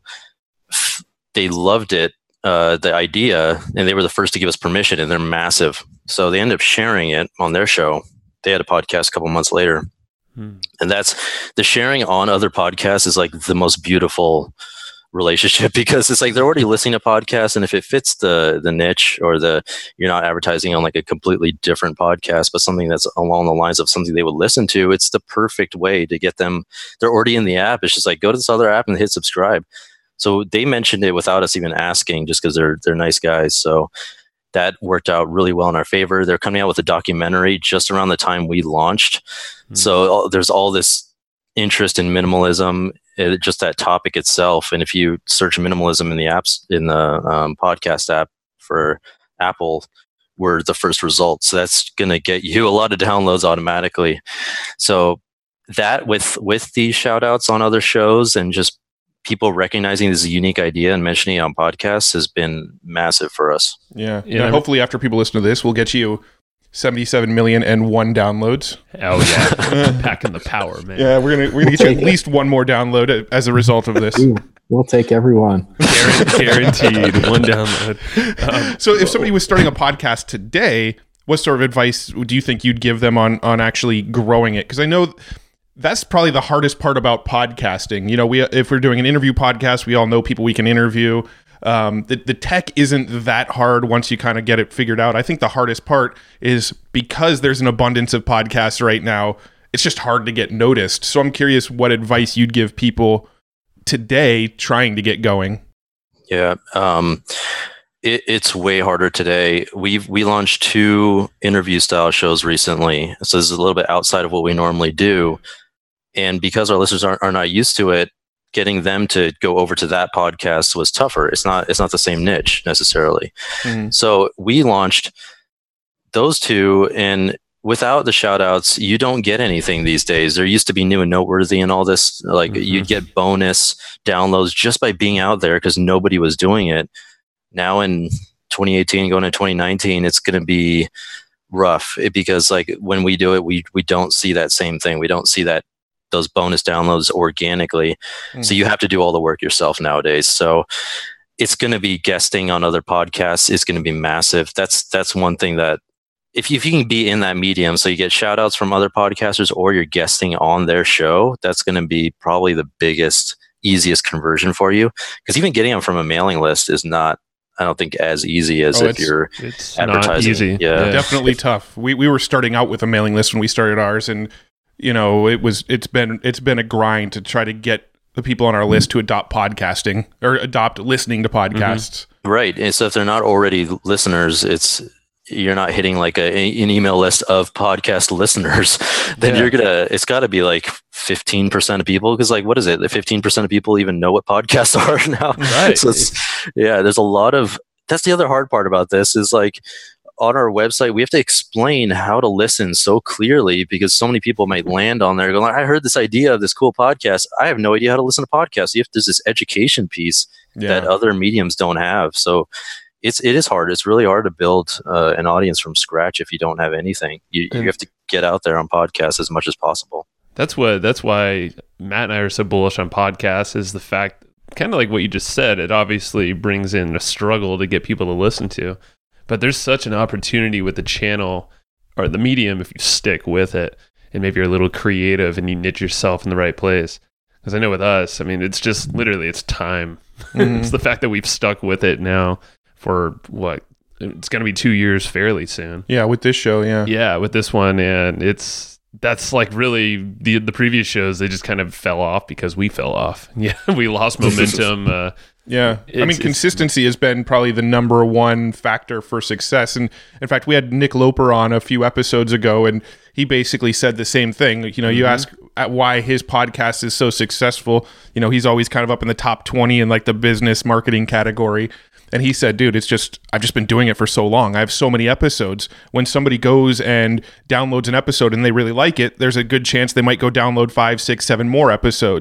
S4: they loved it, uh, the idea, and they were the first to give us permission, and they're massive. So they ended up sharing it on their show. They had a podcast a couple months later. Mm-hmm. And that's the sharing on other podcasts is like the most beautiful relationship because it's like they're already listening to podcasts, and if it fits the the niche or the you're not advertising on like a completely different podcast but something that's along the lines of something they would listen to, it's the perfect way to get them. They're already in the app. It's just like go to this other app and hit subscribe. So they mentioned it without us even asking, just because they're they're nice guys. So that worked out really well in our favor. They're coming out with a documentary just around the time we launched. Mm-hmm. So there's all this interest in minimalism, it, just that topic itself. And if you search minimalism in the apps, in the um, podcast app for Apple, we're the first result. So that's going to get you a lot of downloads automatically. So that with, with these shout outs on other shows and just people recognizing this is a unique idea and mentioning it on podcasts has been massive for us.
S1: Yeah. yeah. Now, hopefully after people listen to this, we'll get you seventy-seven million and one downloads.
S2: Oh yeah, packing the power, man.
S1: Yeah, we're gonna we're gonna get you at least one more download as a result of this.
S3: Ooh, we'll take everyone.
S2: Guaranteed one download.
S1: Um, so, if somebody was starting a podcast today, what sort of advice do you think you'd give them on on actually growing it? Because I know that's probably the hardest part about podcasting. You know, we if we're doing an interview podcast, we all know people we can interview. Um, the, the tech isn't that hard once you kind of get it figured out. I think the hardest part is because there's an abundance of podcasts right now, it's just hard to get noticed. So I'm curious what advice you'd give people today trying to get going.
S4: Yeah, um, it, it's way harder today. We've we launched two interview style shows recently. So this is a little bit outside of what we normally do. And because our listeners are, are not used to it, getting them to go over to that podcast was tougher. It's not it's not the same niche necessarily. Mm-hmm. So we launched those two, and without the shout outs, you don't get anything these days. There used to be new and noteworthy and all this, like mm-hmm. you'd get bonus downloads just by being out there because nobody was doing it. Now in twenty eighteen, going to twenty nineteen, it's going to be rough it, because like when we do it, we we don't see that same thing. We don't see that those bonus downloads organically. Mm. So you have to do all the work yourself nowadays. So it's going to be guesting on other podcasts. It's going to be massive. That's, that's one thing that if you, if you can be in that medium, so you get shout outs from other podcasters or you're guesting on their show, that's going to be probably the biggest, easiest conversion for you. Because even getting them from a mailing list is not, I don't think as easy as oh, if you're
S2: it's
S4: advertising.
S2: Not easy.
S4: Yeah.
S1: yeah. Definitely tough. We, we were starting out with a mailing list when we started ours, and you know, it was it's been it's been a grind to try to get the people on our list to adopt podcasting or adopt listening to podcasts.
S4: Mm-hmm. Right. And so if they're not already listeners, it's you're not hitting like a, an email list of podcast listeners. Then yeah. you're gonna it's got to be like fifteen percent of people, because like what is it? fifteen percent of people even know what podcasts are now.
S2: Right.
S4: So it's, yeah, there's a lot of that's the other hard part about this is like on our website, we have to explain how to listen so clearly, because so many people might land on there going, I heard this idea of this cool podcast. I have no idea how to listen to podcasts. You have, there's this education piece yeah. that other mediums don't have. So it's, it is hard. It's really hard to build uh, an audience from scratch if you don't have anything. You, you have to get out there on podcasts as much as possible.
S2: That's what, that's why Matt and I are so bullish on podcasts, is the fact, kind of like what you just said, it obviously brings in a struggle to get people to listen to. But there's such an opportunity with the channel or the medium if you stick with it and maybe you're a little creative and you niche yourself in the right place. Because I know with us, I mean, it's just literally it's time. Mm-hmm. It's the fact that we've stuck with it now for what? It's going to be two years fairly soon.
S1: Yeah, with this show, yeah.
S2: Yeah, with this one. And it's that's like really the the previous shows, they just kind of fell off because we fell off. Yeah, we lost momentum. uh,
S1: Yeah. I mean, consistency has been probably the number one factor for success. And in fact, we had Nick Loper on a few episodes ago, and he basically said the same thing. You know, mm-hmm. you ask why his podcast is so successful. You know, he's always kind of up in the top twenty in like the business marketing category. And he said, dude, it's just, I've just been doing it for so long. I have so many episodes. When somebody goes and downloads an episode and they really like it, there's a good chance they might go download five, six, seven more episodes.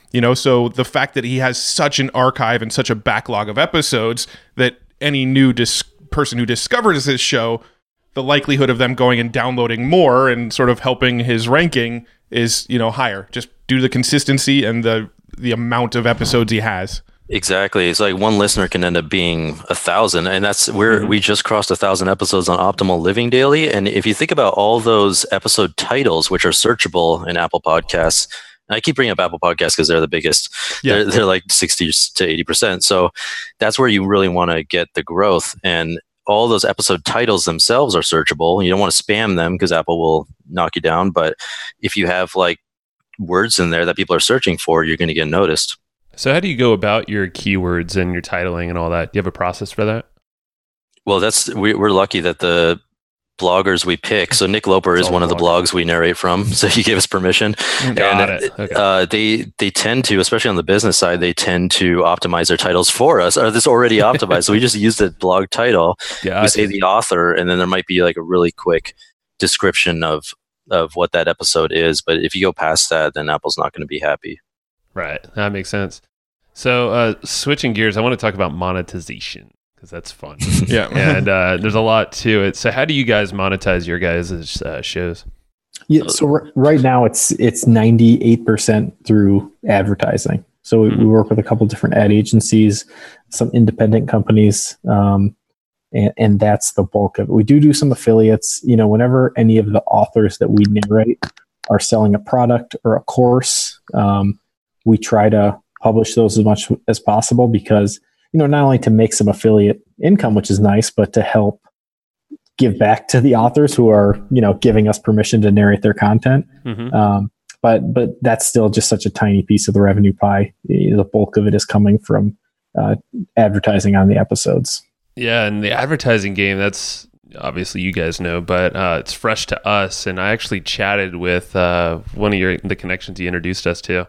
S1: You know, so the fact that he has such an archive and such a backlog of episodes that any new dis- person who discovers his show, the likelihood of them going and downloading more and sort of helping his ranking is, you know, higher, just due to the consistency and the the amount of episodes he has.
S4: Exactly. It's like one listener can end up being a thousand, and that's where
S1: Mm-hmm.
S4: we just crossed a thousand episodes on Optimal Living Daily. And if you think about all those episode titles, which are searchable in Apple Podcasts, and I keep bringing up Apple Podcasts because they're the biggest.
S1: Yeah.
S4: They're, they're like sixty to eighty percent. So that's where you really want to get the growth. And all those episode titles themselves are searchable. You don't want to spam them because Apple will knock you down. But if you have like words in there that people are searching for, you're going to get noticed.
S2: So how do you go about your keywords and your titling and all that? Do you have a process for that?
S4: Well, that's we, we're lucky that the bloggers we pick. So Nick Loper
S2: It's
S4: is
S2: all
S4: one of the
S2: blogger.
S4: blogs we narrate from. So he gave us permission.
S2: Got
S4: and
S2: it. Okay.
S4: uh, they they tend to, especially on the business side, they tend to optimize their titles for us. Or this already optimized. So we just use the blog title.
S2: Yeah,
S4: We say the author, and then there might be like a really quick description of of what that episode is. But if you go past that, then Apple's not going to be happy.
S2: right. That makes sense. So uh, switching gears, I want to talk about monetization because that's fun.
S1: Yeah.
S2: and uh, there's a lot to it. So how do you guys monetize your guys' uh, shows?
S3: Yeah, so r- right now it's it's ninety-eight percent through advertising. So we, we work with a couple different ad agencies, some independent companies, um, and, and that's the bulk of it. We do do some affiliates. You know, whenever any of the authors that we narrate are selling a product or a course, um, we try to publish those as much as possible because, you know, not only to make some affiliate income, which is nice, but to help give back to the authors who are, you know, giving us permission to narrate their content.
S2: Mm-hmm.
S3: Um, but but that's still just such a tiny piece of the revenue pie. The bulk of it is coming from uh, advertising on the episodes.
S2: Yeah, and the advertising game, that's obviously you guys know, but uh, it's fresh to us. And I actually chatted with uh, one of your the connections you introduced us to.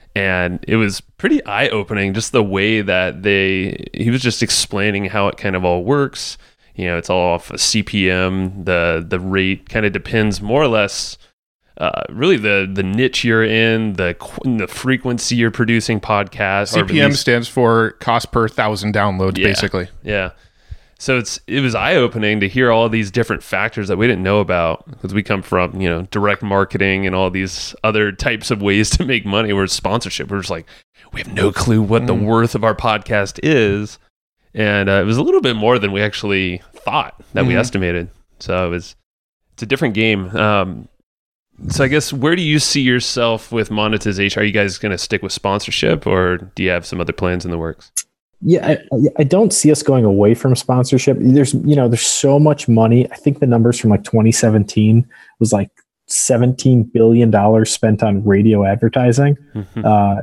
S2: And it was pretty eye-opening, just the way that they, he was just explaining how it kind of all works. You know, it's all off a C P M. The the rate kind of depends more or less, uh, really the the niche you're in, the qu- the frequency you're producing podcasts.
S1: C
S2: or
S1: P M
S2: release-
S1: stands for cost per thousand downloads,
S2: Yeah.
S1: basically.
S2: Yeah. So it's it was eye-opening to hear all these different factors that we didn't know about because we come from, you know, direct marketing and all these other types of ways to make money. We're sponsorship. We're just like, we have no clue what the
S1: Mm.
S2: worth of our podcast is. And uh, it was a little bit more than we actually thought that we
S1: Mhm.
S2: estimated. So it was, it's a different game. Um, so I guess where do you see yourself with monetization? Are you guys going to stick with sponsorship or do you have some other plans in the works?
S3: Yeah, I, I don't see us going away from sponsorship. There's, you know, there's so much money. I think the numbers from like twenty seventeen was like seventeen billion dollars spent on radio advertising.
S2: Mhm.
S3: Uh,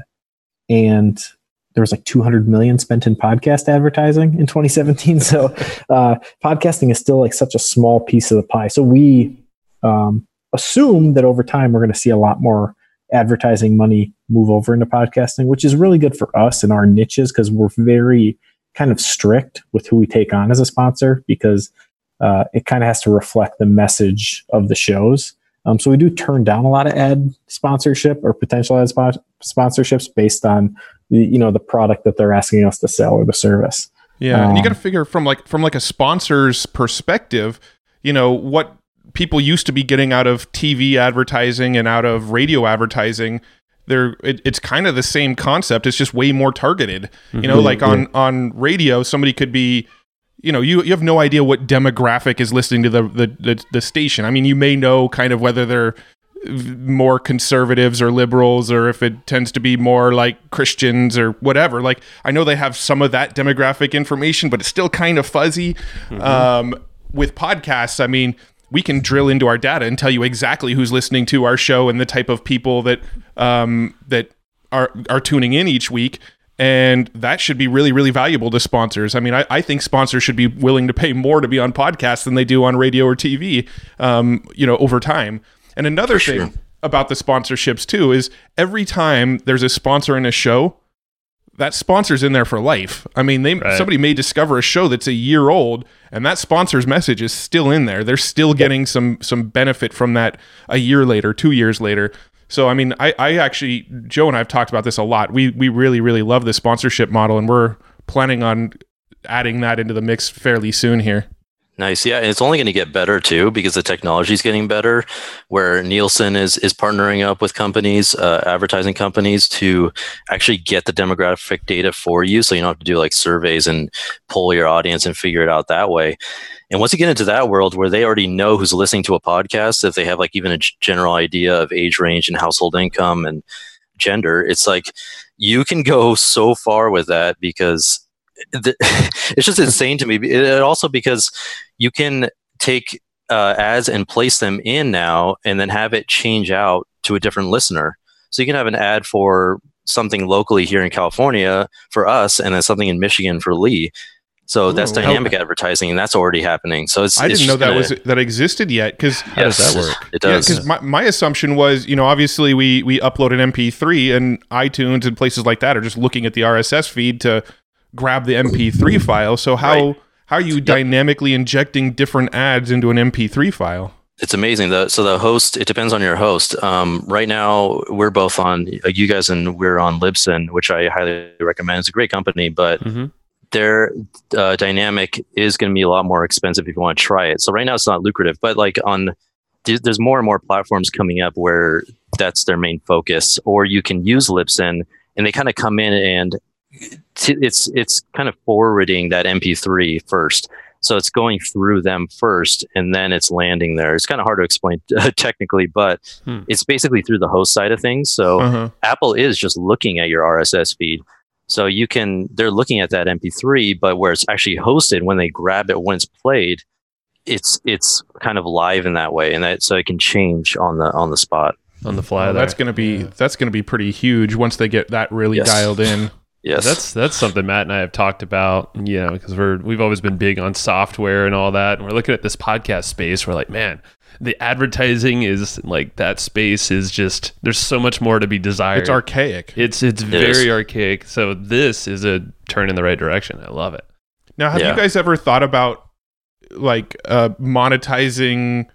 S3: and there was like two hundred million spent in podcast advertising in twenty seventeen. So uh, podcasting is still like such a small piece of the pie. So we um, assume that over time, we're going to see a lot more advertising money move over into podcasting, which is really good for us and our niches because we're very kind of strict with who we take on as a sponsor because uh, it kind of has to reflect the message of the shows. Um, so we do turn down a lot of ad sponsorship or potential ad spot- sponsorships based on the, you know, the product that they're asking us to sell or the service.
S1: Yeah, and you
S3: Um,
S1: got to figure from like from like a sponsor's perspective, you know, what people used to be getting out of T V advertising and out of radio advertising. They're it, it's kind of the same concept. It's just way more targeted. You know,
S3: Mhm.
S1: like on on radio, somebody could be, you know, you you have no idea what demographic is listening to the the the, the station. I mean, you may know kind of whether they're more conservatives or liberals or if it tends to be more like Christians or whatever. Like I know they have some of that demographic information, but it's still kind of fuzzy.
S2: Mm-hmm.
S1: Um, with podcasts, I mean, we can drill into our data and tell you exactly who's listening to our show and the type of people that um, that are are tuning in each week. And that should be really, really valuable to sponsors. I mean, I, I think sponsors should be willing to pay more to be on podcasts than they do on radio or T V, um, you know, over time. And another
S4: For
S1: thing
S4: sure.
S1: about the sponsorships too is every time there's a sponsor in a show, that sponsor's in there for life. I mean, they
S2: Right.
S1: somebody may discover a show that's a year old, and that sponsor's message is still in there. They're still getting some some benefit from that a year later, two years later. So, I mean, I, I actually, Joe and I have talked about this a lot. We we really, really love this sponsorship model, and we're planning on adding that into the mix fairly soon here.
S4: Nice. Yeah. And it's only going to get better too, because the technology is getting better, where Nielsen is, is partnering up with companies, uh, advertising companies, to actually get the demographic data for you. So you don't have to do like surveys and poll your audience and figure it out that way. And once you get into that world where they already know who's listening to a podcast, if they have like even a g- general idea of age range and household income and gender, it's like you can go so far with that, because it's just insane to me. It also, because you can take uh, ads and place them in now and then have it change out to a different listener. So you can have an ad for something locally here in California for us, and then something in Michigan for Lee. So that's
S1: Ooh,
S4: dynamic
S1: how,
S4: advertising, and that's already happening. So it's
S1: I
S4: it's
S1: didn't know that
S4: gonna,
S1: was that existed yet. Because
S2: how yes, does that work?
S4: It does.
S1: Because yeah, my, my assumption was, you know, obviously we we upload an M P three, and iTunes and places like that are just looking at the R S S feed to grab the M P three file. So how
S4: Right.
S1: how are you
S4: Yep.
S1: dynamically injecting different ads into an M P three file?
S4: It's amazing. The, so the host, it depends on your host. Um, right now, we're both on, uh, you guys and we're on Libsyn, which I highly recommend. It's a great company, but
S2: Mm-hmm.
S4: their uh, dynamic is going to be a lot more expensive if you want to try it. So right now it's not lucrative, but like on, there's more and more platforms coming up where that's their main focus, or you can use Libsyn and they kind of come in and t- it's, it's kind of forwarding that M P three first. So it's going through them first, and then it's landing there. It's kind of hard to explain uh, technically, but
S2: Hmm.
S4: it's basically through the host side of things. So
S1: Uh-huh.
S4: Apple is just looking at your R S S feed. So you can, they're looking at that M P three, but where it's actually hosted, when they grab it, when it's played, it's it's kind of live in that way, and that so it can change on the on the spot.
S2: On the fly,
S1: Well,
S2: there.
S1: that's gonna be that's gonna be pretty huge once they get that really
S4: Yes.
S1: dialed in.
S4: Yes,
S2: That's that's something Matt and I have talked about, you know, because we're we've always been big on software and all that, and we're looking at this podcast space. We're like, man, the advertising is like that space is just there's so much more to be desired.
S1: It's archaic.
S2: It's it's
S4: It
S2: very
S4: is.
S2: archaic. So this is a turn in the right direction. I love it.
S1: Now, have
S4: Yeah.
S1: you guys ever thought about like uh, monetizing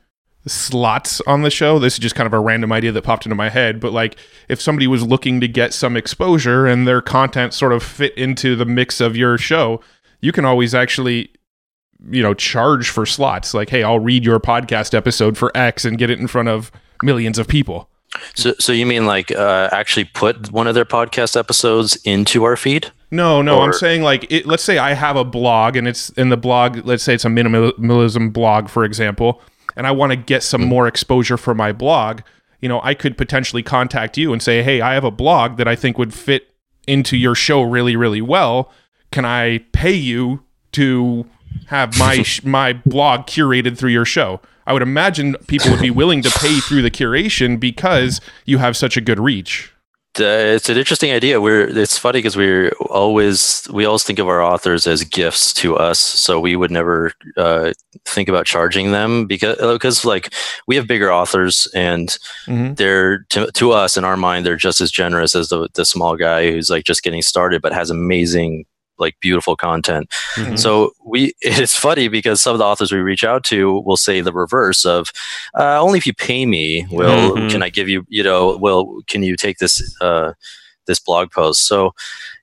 S1: slots on the show? This is just kind of a random idea that popped into my head, but like if somebody was looking to get some exposure and their content sort of fit into the mix of your show, you can always actually, you know, charge for slots. Like, hey, I'll read your podcast episode for X and get it in front of millions of people.
S4: so. So you mean like uh, actually put one of their podcast episodes into our feed?
S1: No, no, I'm
S4: Or-
S1: saying like, it, let's say I have a blog and it's in the blog, let's say it's a minimalism blog, for example, and I want to get some more exposure for my blog. You know, I could potentially contact you and say, hey, I have a blog that I think would fit into your show really, really well. Can I pay you to have my sh- my blog curated through your show? I would imagine people would be willing to pay through the curation because you have such a good reach.
S4: Uh, it's an interesting idea. We're it's funny because we're always we always think of our authors as gifts to us, so we would never uh, think about charging them because because like we have bigger authors and
S1: Mhm.
S4: they're to, to us in our mind they're just as generous as the the small guy who's like just getting started but has amazing like beautiful content.
S2: Mhm.
S4: So we it's funny because some of the authors we reach out to will say the reverse of uh, only if you pay me will
S2: Mhm.
S4: can I give you you know will can you take this uh, this blog post. So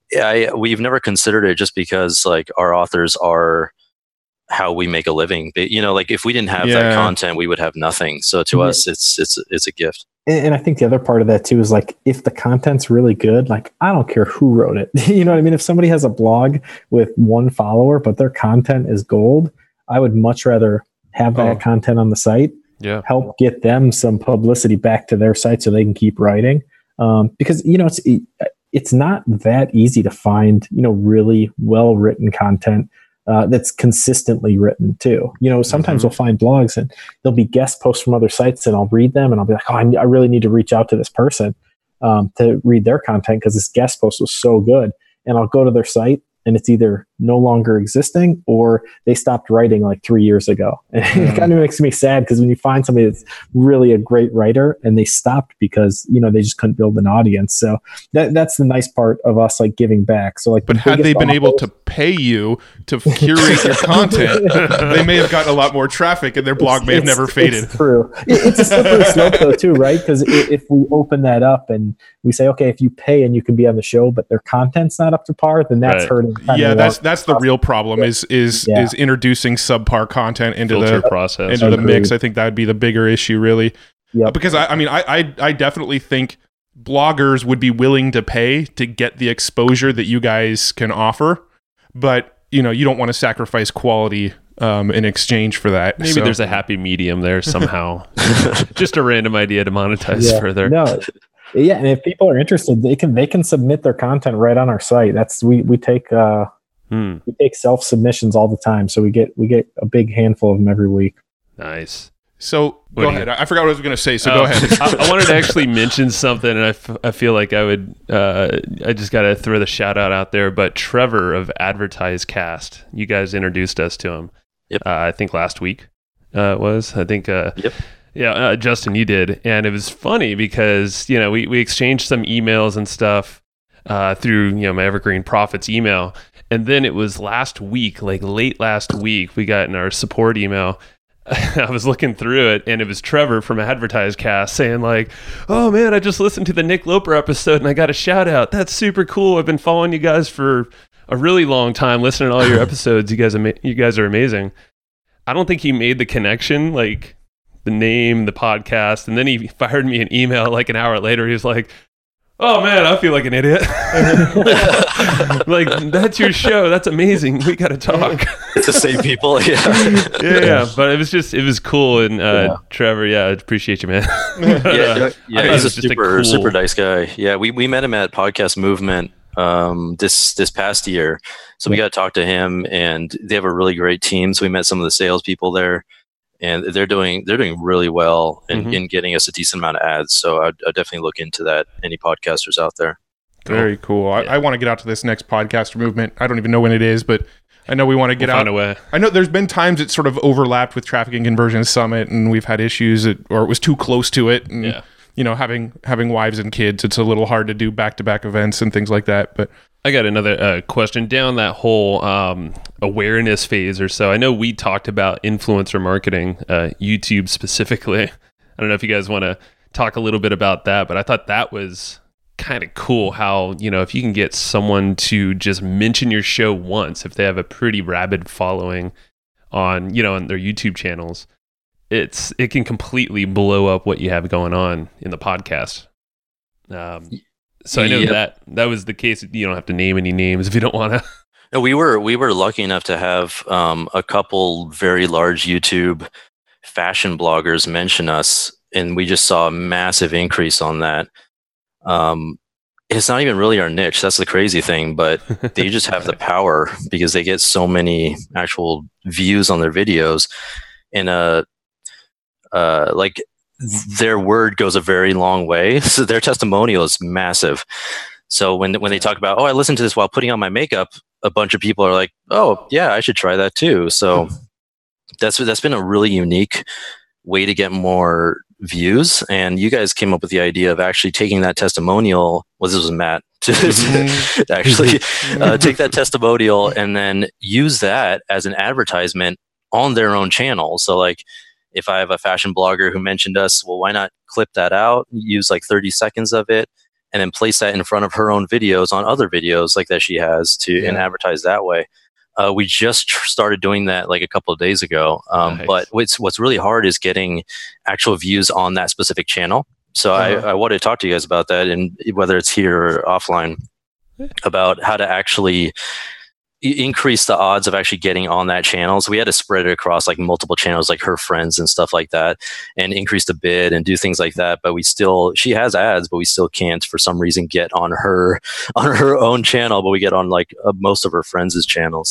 S4: I we've never considered it just because like our authors are how we make a living. But, you know, like if we didn't have
S1: Yeah.
S4: that content, we would have nothing. So to
S3: Yeah.
S4: us, it's it's it's a gift.
S3: And, and I think the other part of that too is like if the content's really good, like I don't care who wrote it. You know what I mean? If somebody has a blog with one follower, but their content is gold, I would much rather have that
S1: Oh.
S3: content on the site,
S2: Yeah.
S3: help get them some publicity back to their site so they can keep writing. Um, because you know it's it's not that easy to find you know really well written content uh, that's consistently written too. You know, sometimes
S2: Mhm.
S3: we'll find blogs and there'll be guest posts from other sites, and I'll read them and I'll be like, oh, I, I really need to reach out to this person um, to read their content because this guest post was so good. And I'll go to their site and it's either no longer existing, or they stopped writing like three years ago. And mm. it kind of makes me sad because when you find somebody that's really a great writer and they stopped because, you know, they just couldn't build an audience. So that that's the nice part of us like giving back. So like,
S1: but had they been able to pay you to curate your content, they may have gotten a lot more traffic and their blog
S3: it's,
S1: may have never faded.
S3: It's true. It, it's a slippery slope though too, right? Because if we open that up and we say, okay, if you pay and you can be on the show, but their content's not up to par, then that's
S2: right.
S3: hurting.
S1: Yeah, that's that's the real problem is is yeah. is introducing subpar content into
S2: Filter
S1: the
S2: process
S1: into the mix. I think that would be the bigger issue, really.
S3: Yeah,
S1: uh, because I, I mean, I, I I definitely think bloggers would be willing to pay to get the exposure that you guys can offer, but you know, you don't want to sacrifice quality um, in exchange for that.
S2: Maybe
S1: so.
S2: there's a happy medium there somehow. Just a random idea to monetize
S3: yeah.
S2: further.
S3: No. Yeah, and if people are interested, they can they can submit their content right on our site. That's we we take uh
S2: hmm.
S3: we take self submissions all the time, so we get we get a big handful of them every week.
S2: Nice.
S1: So
S2: what
S1: go ahead. I forgot what I was going to say. So
S2: oh,
S1: go ahead.
S2: I, I wanted to actually mention something, and I, f- I feel like I would. Uh, I just got to throw the shout out out there. But Trevor of Advertise Cast, you guys introduced us to him.
S4: Yep.
S2: Uh, I think last week uh, it was. I think. Uh,
S4: yep.
S2: Yeah, uh, Justin, you did, and it was funny because you know we we exchanged some emails and stuff uh, through you know my Evergreen Profits email, and then it was last week, like late last week, we got in our support email. I was looking through it, and it was Trevor from Advertise Cast saying like, "Oh man, I just listened to the Nick Loper episode, and I got a shout out. That's super cool. I've been following you guys for a really long time, listening to all your episodes. You guys, ama- you guys are amazing." I don't think he made the connection, like. The name, the podcast, and then he fired me an email like an hour later. He was like, "Oh man, I feel like an idiot." Like, that's your show. That's amazing. We got to talk.
S4: It's the same people. Yeah.
S2: yeah, yeah. But it was just, it was cool. And uh,
S3: yeah.
S2: Trevor, yeah, I appreciate you, man.
S4: yeah, yeah. He's a super,
S2: a cool...
S4: super nice guy. Yeah, we, we met him at Podcast Movement um, this this past year. So we got to talk to him, and they have a really great team. So we met some of the salespeople there. And they're doing they're doing really well in,
S2: mm-hmm.
S4: in getting us a decent amount of ads. So I'd, I'd definitely look into that. Any podcasters out there?
S1: Very cool. I,
S2: yeah.
S1: I want to get out to this next podcaster movement. I don't even know when it is, but I know we want to get
S2: we'll
S1: out.
S2: Find a way.
S1: I know there's been times it sort of overlapped with Traffic and Conversion Summit, and we've had issues, that, or it was too close to it. And,
S2: yeah.
S1: you know, having having wives and kids, it's a little hard to do back to back events and things like that. But
S2: I got another uh, question down that whole um, awareness phase or so. I know we talked about influencer marketing, uh, YouTube specifically. I don't know if you guys want to talk a little bit about that, but I thought that was kind of cool how, you know, if you can get someone to just mention your show once, if they have a pretty rabid following on, you know, on their YouTube channels, it's it can completely blow up what you have going on in the podcast. Um So I know yep. that that was the case. You don't have to name any names if you don't want to.
S4: No, we were we were lucky enough to have um, a couple very large YouTube fashion bloggers mention us, and we just saw a massive increase on that. Um, it's not even really our niche. That's the crazy thing, but they just have the power because they get so many actual views on their videos, and uh, uh, like. Their word goes a very long way. So their testimonial is massive. So when when they talk about, oh, I listened to this while putting on my makeup, a bunch of people are like, oh, yeah, I should try that too. So that's that's been a really unique way to get more views. And you guys came up with the idea of actually taking that testimonial. Well, this was Matt to, to actually uh, take that testimonial and then use that as an advertisement on their own channel. So like, if I have a fashion blogger who mentioned us, well, why not clip that out, use like thirty seconds of it, and then place that in front of her own videos on other videos like that she has to yeah. and advertise that way. Uh, we just tr- started doing that like a couple of days ago. Um, nice. But what's what's really hard is getting actual views on that specific channel. So uh-huh. I, I wanted to talk to you guys about that, and whether it's here or offline, about how to actually increase the odds of actually getting on that channel. So we had to spread it across like multiple channels, like her friends and stuff like that, and increase the bid and do things like that. But we still, she has ads, but we still can't for some reason get on her, on her own channel, but we get on like uh, most of her friends' channels.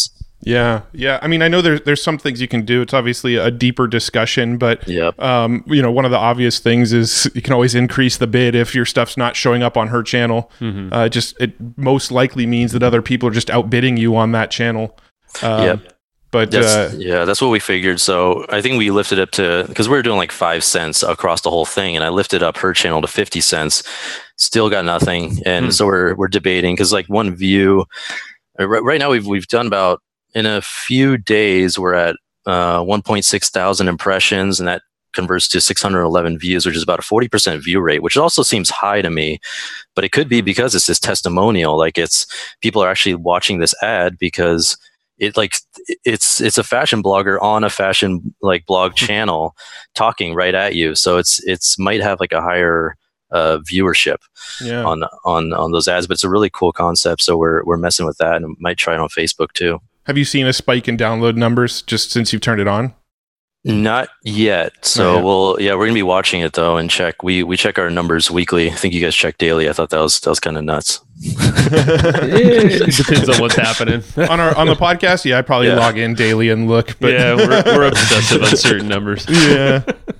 S1: Yeah, yeah. I mean, I know there's there's some things you can do. It's obviously a deeper discussion, but
S4: Yep.
S1: um, you know, one of the obvious things is you can always increase the bid if your stuff's not showing up on her channel.
S2: Mm-hmm.
S1: Uh, just it most likely means that other people are just outbidding you on that channel. Um,
S4: Yep.
S1: But
S4: That's,
S1: uh,
S4: yeah, that's what we figured. So I think we lifted up to, because we were doing like five cents across the whole thing, and I lifted up her channel to fifty cents. Still got nothing, and
S2: Hmm.
S4: so we're we're debating because like one view. uh, Right, right now we've we've done about in a few days we're at uh, one point six thousand impressions, and that converts to six hundred eleven views, which is about a forty percent view rate, which also seems high to me. But it could be because it's this testimonial, like it's people are actually watching this ad because it like it's it's a fashion blogger on a fashion like blog channel talking right at you, so it's it's might have like a higher uh, viewership
S1: yeah.
S4: on on on those ads. But it's a really cool concept, so we're we're messing with that, and might try it on Facebook too.
S1: Have you seen a spike in download numbers just since you've turned it on?
S4: Not yet. So
S1: Not yet.
S4: we'll yeah, we're gonna be watching it though and check. We we check our numbers weekly. I think you guys check daily. I thought that was that was kind of nuts.
S2: It depends on what's happening.
S1: on our on the podcast, yeah, I probably
S4: Yeah.
S1: log in daily and look. But
S2: yeah, we're, we're obsessive on certain numbers.
S1: yeah,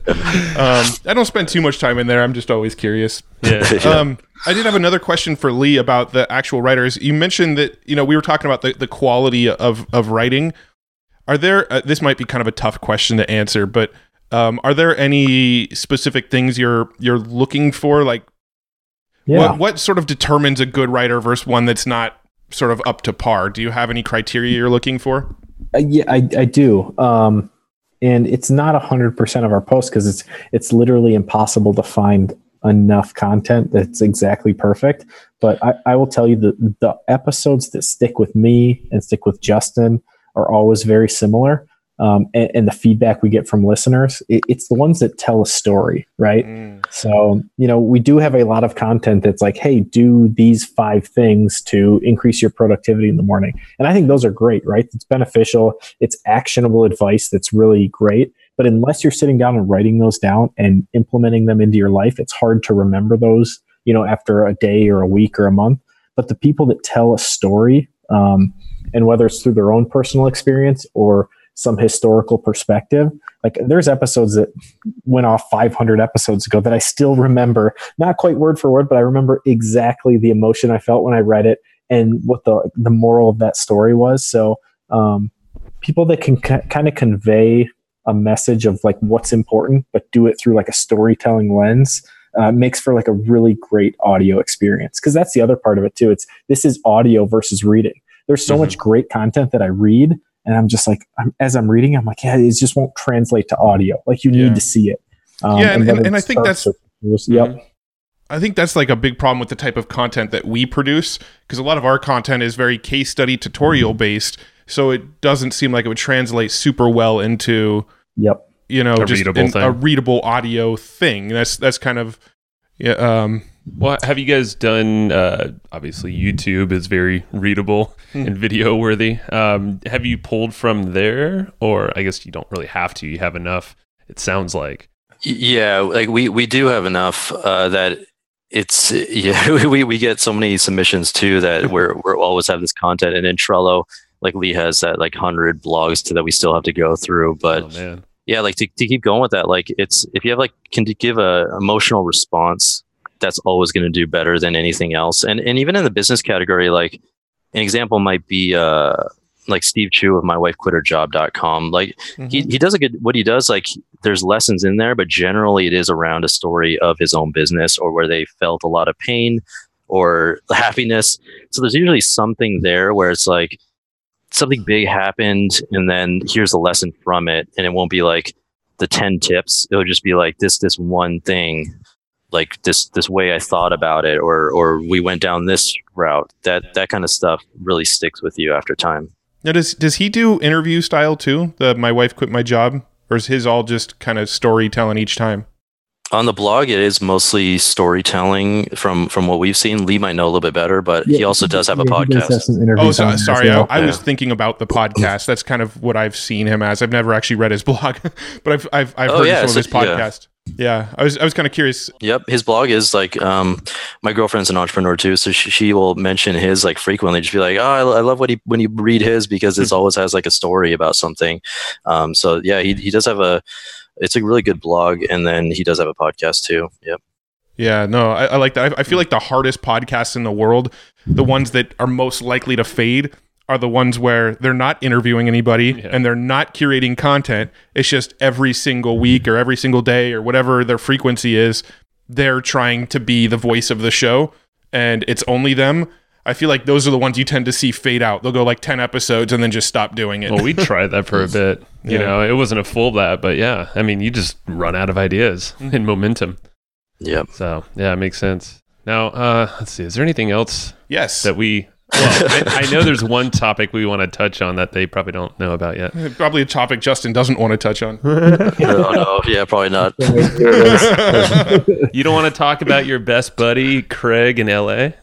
S1: um, I don't spend too much time in there. I'm just always curious.
S2: Yeah.
S1: Um, I did have another question for Lee about the actual writers. You mentioned that you know we were talking about the, the quality of of writing. Are there? Uh, this might be kind of a tough question to answer, but um, are there any specific things you're you're looking for? Like,
S3: Yeah.
S1: what what sort of determines a good writer versus one that's not sort of up to par? Do you have any criteria you're looking for?
S3: Uh, yeah, I, I do. Um, and it's not a hundred percent of our posts because it's, it's literally impossible to find enough content that's exactly perfect. But I, I will tell you that the episodes that stick with me and stick with Justin are always very similar. Um, and, and the feedback we get from listeners, it, it's the ones that tell a story, right?
S1: Mm.
S3: So, you know, we do have a lot of content that's like, hey, do these five things to increase your productivity in the morning. And I think those are great, right? It's beneficial. It's actionable advice that's really great. But unless you're sitting down and writing those down and implementing them into your life, it's hard to remember those, you know, after a day or a week or a month. But the people that tell a story, um, and whether it's through their own personal experience or some historical perspective. Like there's episodes that went off five hundred episodes ago that I still remember, not quite word for word, but I remember exactly the emotion I felt when I read it and what the the moral of that story was. So um, people that can c- kind of convey a message of like what's important, but do it through like a storytelling lens uh, makes for like a really great audio experience. Cause that's the other part of it too. It's this is audio versus reading. There's so mm-hmm. much great content that I read. And I'm just like, I'm, as I'm reading, I'm like, yeah, it just won't translate to audio. Like you need
S1: Yeah.
S3: to see it. Um,
S1: Yeah, and-
S3: whether
S1: and- and I
S3: it's
S1: think
S3: charts
S1: that's-
S3: or pictures, yep.
S1: I think that's like a big problem with the type of content that we produce, because a lot of our content is very case study tutorial based. So it doesn't seem like it would translate super well into,
S3: Yep.
S1: you know,
S2: A
S1: just
S2: readable
S1: an-
S2: thing.
S1: a readable audio thing. That's that's kind of, yeah. Um,
S2: Well, have you guys done? Uh, obviously, YouTube is very readable
S1: Hmm.
S2: and video worthy. Um, have you pulled from there, or I guess you don't really have to. You have enough. It sounds like.
S4: Yeah, like we we do have enough uh, that it's yeah we we get so many submissions too that we're we're always have this content, and in Trello, like Lee has that like hundred blogs to that we still have to go through, but.
S2: Oh man.
S4: Yeah, like to, to keep going with that, like it's if you have like can give a emotional response, that's always going to do better than anything else. And and even in the business category, like an example might be uh like Steve Chu of my wife quit her job dot com. Like
S1: Mhm.
S4: he he does a good what he does. Like there's lessons in there, but generally it is around a story of his own business or where they felt a lot of pain or happiness. So there's usually something there where it's like something big happened and then here's a lesson from it, and it won't be like the ten tips. It'll just be like this this one thing, like this this way I thought about it, or or we went down this route. That that kind of stuff really sticks with you after time.
S1: now, does does he do interview style too? The my wife quit my job, or is his all just kind of storytelling each time?
S4: On the blog, it is mostly storytelling from from what we've seen. Lee might know a little bit better, but he
S3: Yeah,
S4: also does have a
S3: yeah, he does
S4: podcast.
S3: have some
S1: Oh,
S3: interviews on
S1: so,
S3: there as
S1: sorry.
S3: well.
S1: I, I was
S4: Yeah.
S1: thinking about the podcast. That's kind of what I've seen him as. I've never actually read his blog, but I've I've, I've
S4: Oh,
S1: heard
S4: yeah,
S1: some
S4: so-
S1: of his
S4: yeah.
S1: podcast. Yeah, I was I was kind of curious.
S4: Yep, his blog is like um, my girlfriend's an entrepreneur too, so she, she will mention his like frequently. Just be like, oh, I, I love what he when you read his because it always has like a story about something. Um, so yeah, he he does have a it's a really good blog, and then he does have a podcast too. Yep.
S1: Yeah, no, I, I like that. I, I feel like the hardest podcasts in the world, the ones that are most likely to fade, are the ones where they're not interviewing anybody yeah. and they're not curating content. It's just every single week or every single day or whatever their frequency is, they're trying to be the voice of the show, and it's only them. I feel like those are the ones you tend to see fade out. They'll go like ten episodes and then just stop doing it.
S2: Well, we tried that for a bit. You yeah. know, it wasn't a full that, but yeah, I mean, you just run out of ideas and momentum.
S4: Yep.
S2: So yeah, it makes sense. Now, uh, let's see. Is there anything else?
S1: Yes.
S2: That we. Well, I, I know there's one topic we want to touch on that they probably don't know about yet.
S1: Probably a topic Justin doesn't want to touch on.
S4: no, no, yeah, probably not.
S2: You don't want to talk about your best buddy Craig in L A?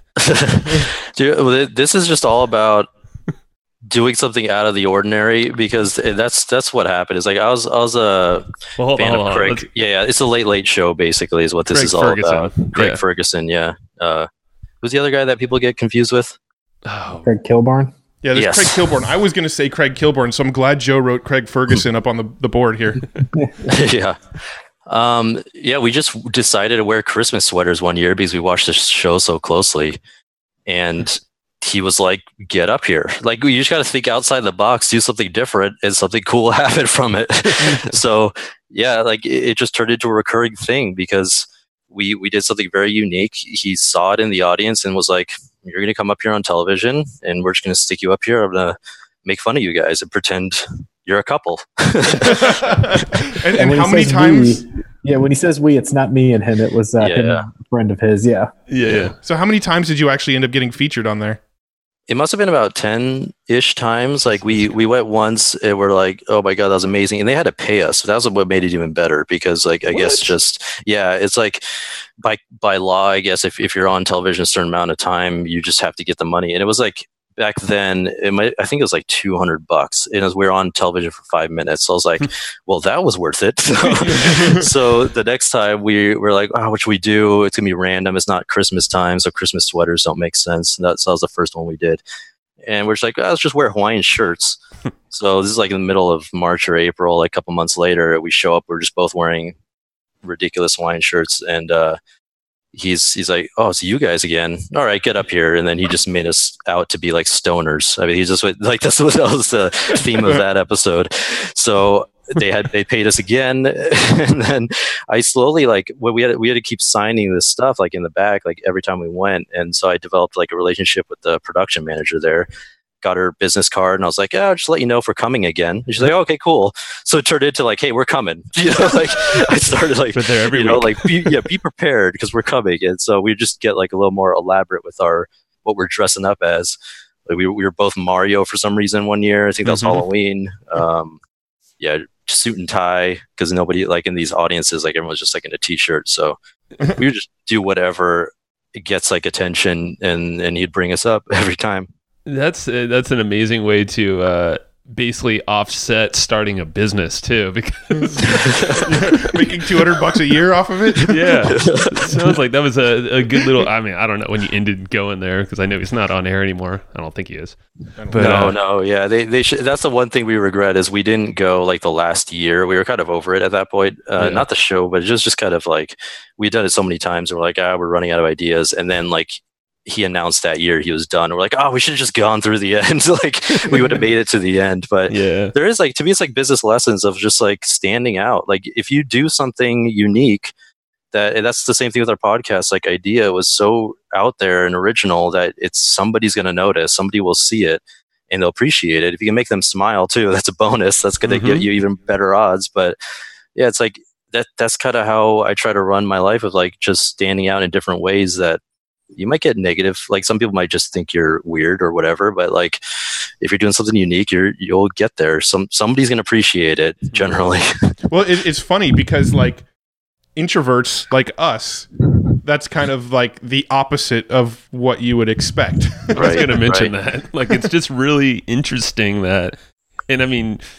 S4: Dude, this is just all about doing something out of the ordinary, because that's that's what happened. Is like I was I was a
S2: well, hold
S4: fan
S2: on, hold
S4: of Craig. Yeah, yeah, it's a late late show basically is what this
S2: Craig
S4: is all
S2: Ferguson.
S4: about. Craig
S2: yeah.
S4: Ferguson, yeah. Uh, who's the other guy that people get confused with?
S2: Oh.
S3: Craig Kilborn.
S1: Yeah, there's
S4: Yes.
S1: Craig Kilborn. I was going to say Craig Kilborn, so I'm glad Joe wrote Craig Ferguson up on the, the board here.
S4: yeah. Um, yeah, we just decided to wear Christmas sweaters one year because we watched the show so closely. And he was like, get up here. Like, you just got to think outside the box, do something different, and something cool happened from it. So, yeah, like it, it just turned into a recurring thing because we, we did something very unique. He saw it in the audience and was like, you're going to come up here on television and we're just going to stick you up here. I'm going to make fun of you guys and pretend you're a couple.
S1: and, and
S3: when
S1: how
S3: he
S1: many
S3: says
S1: times?
S3: We, yeah, when he says we, it's not me and him. It was uh,
S4: Yeah.
S3: him, a friend of his. Yeah.
S2: Yeah, yeah.
S1: So how many times did you actually end up getting featured on there?
S4: It must have been about ten-ish times. Like we we went once and we're like, oh my God, that was amazing. And they had to pay us. So that was what made it even better because like, I
S1: What?
S4: guess just, yeah, it's like by by law, I guess if, if you're on television a certain amount of time, you just have to get the money. And it was like, back then, it might, I think it was like two hundred bucks. And as we were on television for five minutes, so I was like, well, that was worth it. So, so the next time we were like, oh, what should we do? It's going to be random. It's not Christmas time. So Christmas sweaters don't make sense. And that, so that was the first one we did. And we're just like, oh, let's just wear Hawaiian shirts. So this is like in the middle of March or April, like a couple months later, we show up, we're just both wearing ridiculous Hawaiian shirts. And, uh, He's he's like, oh, it's you guys again. All right, get up here. And then he just made us out to be like stoners. I mean, he just like that's what that was the theme of that episode. So they had they paid us again, and then I slowly like well, we had we had to keep signing this stuff like in the back like every time we went. And so I developed like a relationship with the production manager there. Got her business card, and I was like, "Yeah, I'll just let you know if we're coming again." And she's like, oh, "Okay, cool." So it turned into like, "Hey, we're coming." You know, like I started like,
S2: But they're every
S4: you know,
S2: week.
S4: like be, yeah, be prepared because we're coming, and so we just get like a little more elaborate with our what we're dressing up as. Like we we were both Mario for some reason one year. I think that was
S2: Mhm.
S4: Halloween. Um, yeah, suit and tie because nobody like in these audiences like everyone's just like in a t-shirt. So we would just do whatever gets like attention, and and he'd bring us up every time.
S2: That's uh, that's an amazing way to uh, basically offset starting a business too, because
S1: Making two hundred bucks a year off of it?
S2: yeah, it sounds like that was a, a good little. I mean, I don't know when you ended going there because I know he's not on air anymore. I don't think he is. But,
S4: no,
S2: uh,
S4: no, yeah, they they should. That's the one thing we regret is we didn't go like the last year. We were kind of over it at that point. Uh,
S2: Yeah.
S4: Not the show, but just just kind of like we'd done it so many times, and we're like, ah, we're running out of ideas, and then like. He announced that year he was done. We're like, oh, we should have just gone through the end. Like we would have made it to the end. But
S2: Yeah.
S4: there is like, to me, it's like business lessons of just like standing out. Like if you do something unique, that and that's the same thing with our podcast. Like idea was so out there and original that it's somebody's going to notice. Somebody will see it and they'll appreciate it. If you can make them smile too, that's a bonus. That's going to
S2: Mhm.
S4: get you even better odds. But yeah, it's like that. That's kind of how I try to run my life of like just standing out in different ways that. You might get negative. Like some people might just think you're weird or whatever, but like if you're doing something unique, you're you'll get there. Some somebody's gonna appreciate it generally.
S1: Well, it, it's funny because like introverts like us, that's kind of like the opposite of what you would expect.
S2: I was
S4: Right,
S2: going to mention
S4: right.
S2: that. Like, it's just really interesting that, and I mean,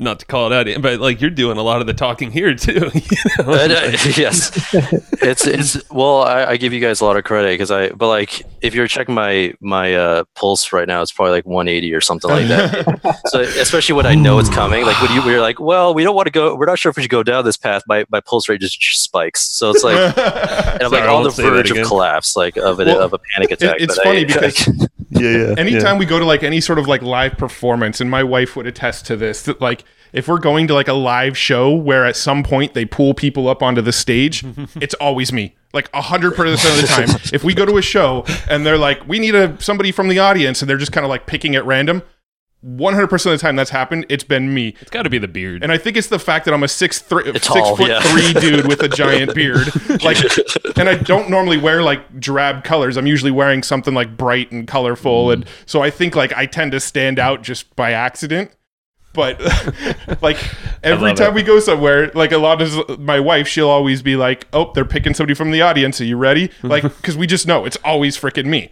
S2: not to call it out, but like you're doing a lot of the talking here too. You know?
S4: uh, yes, it's it's well, I, I give you guys a lot of credit because I, but like if you're checking my my uh, pulse right now, it's probably like one eighty or something like that. So especially when I know it's coming, like when you we're like, well, we don't want to go, we're not sure if we should go down this path. My my pulse rate just spikes, so it's like, and I'm
S2: Sorry,
S4: like on the verge of collapse, like of it
S1: Well,
S4: of a panic attack.
S1: It, it's
S4: but
S1: funny
S4: I,
S1: because.
S4: I,
S2: yeah, yeah.
S1: Anytime
S2: yeah.
S1: we go to like any sort of like live performance, and my wife would attest to this, that like if we're going to like a live show where at some point they pull people up onto the stage, it's always me. Like a hundred percent of the time. If we go to a show and they're like, we need a somebody from the audience, and they're just kind of like picking at random, one hundred percent of the time that's happened, it's been me.
S2: It's got to be the beard.
S1: And I think it's the fact that I'm a six three, six
S4: tall,
S1: foot
S4: yeah.
S1: three dude with a giant beard. Like, and I don't normally wear like drab colors. I'm usually wearing something like bright and colorful, mm. and so I think like I tend to stand out just by accident. But like every time it. we go somewhere, like a lot of my wife, she'll always be like, "Oh, they're picking somebody from the audience. Are you ready?" Like, because we just know it's always freaking me.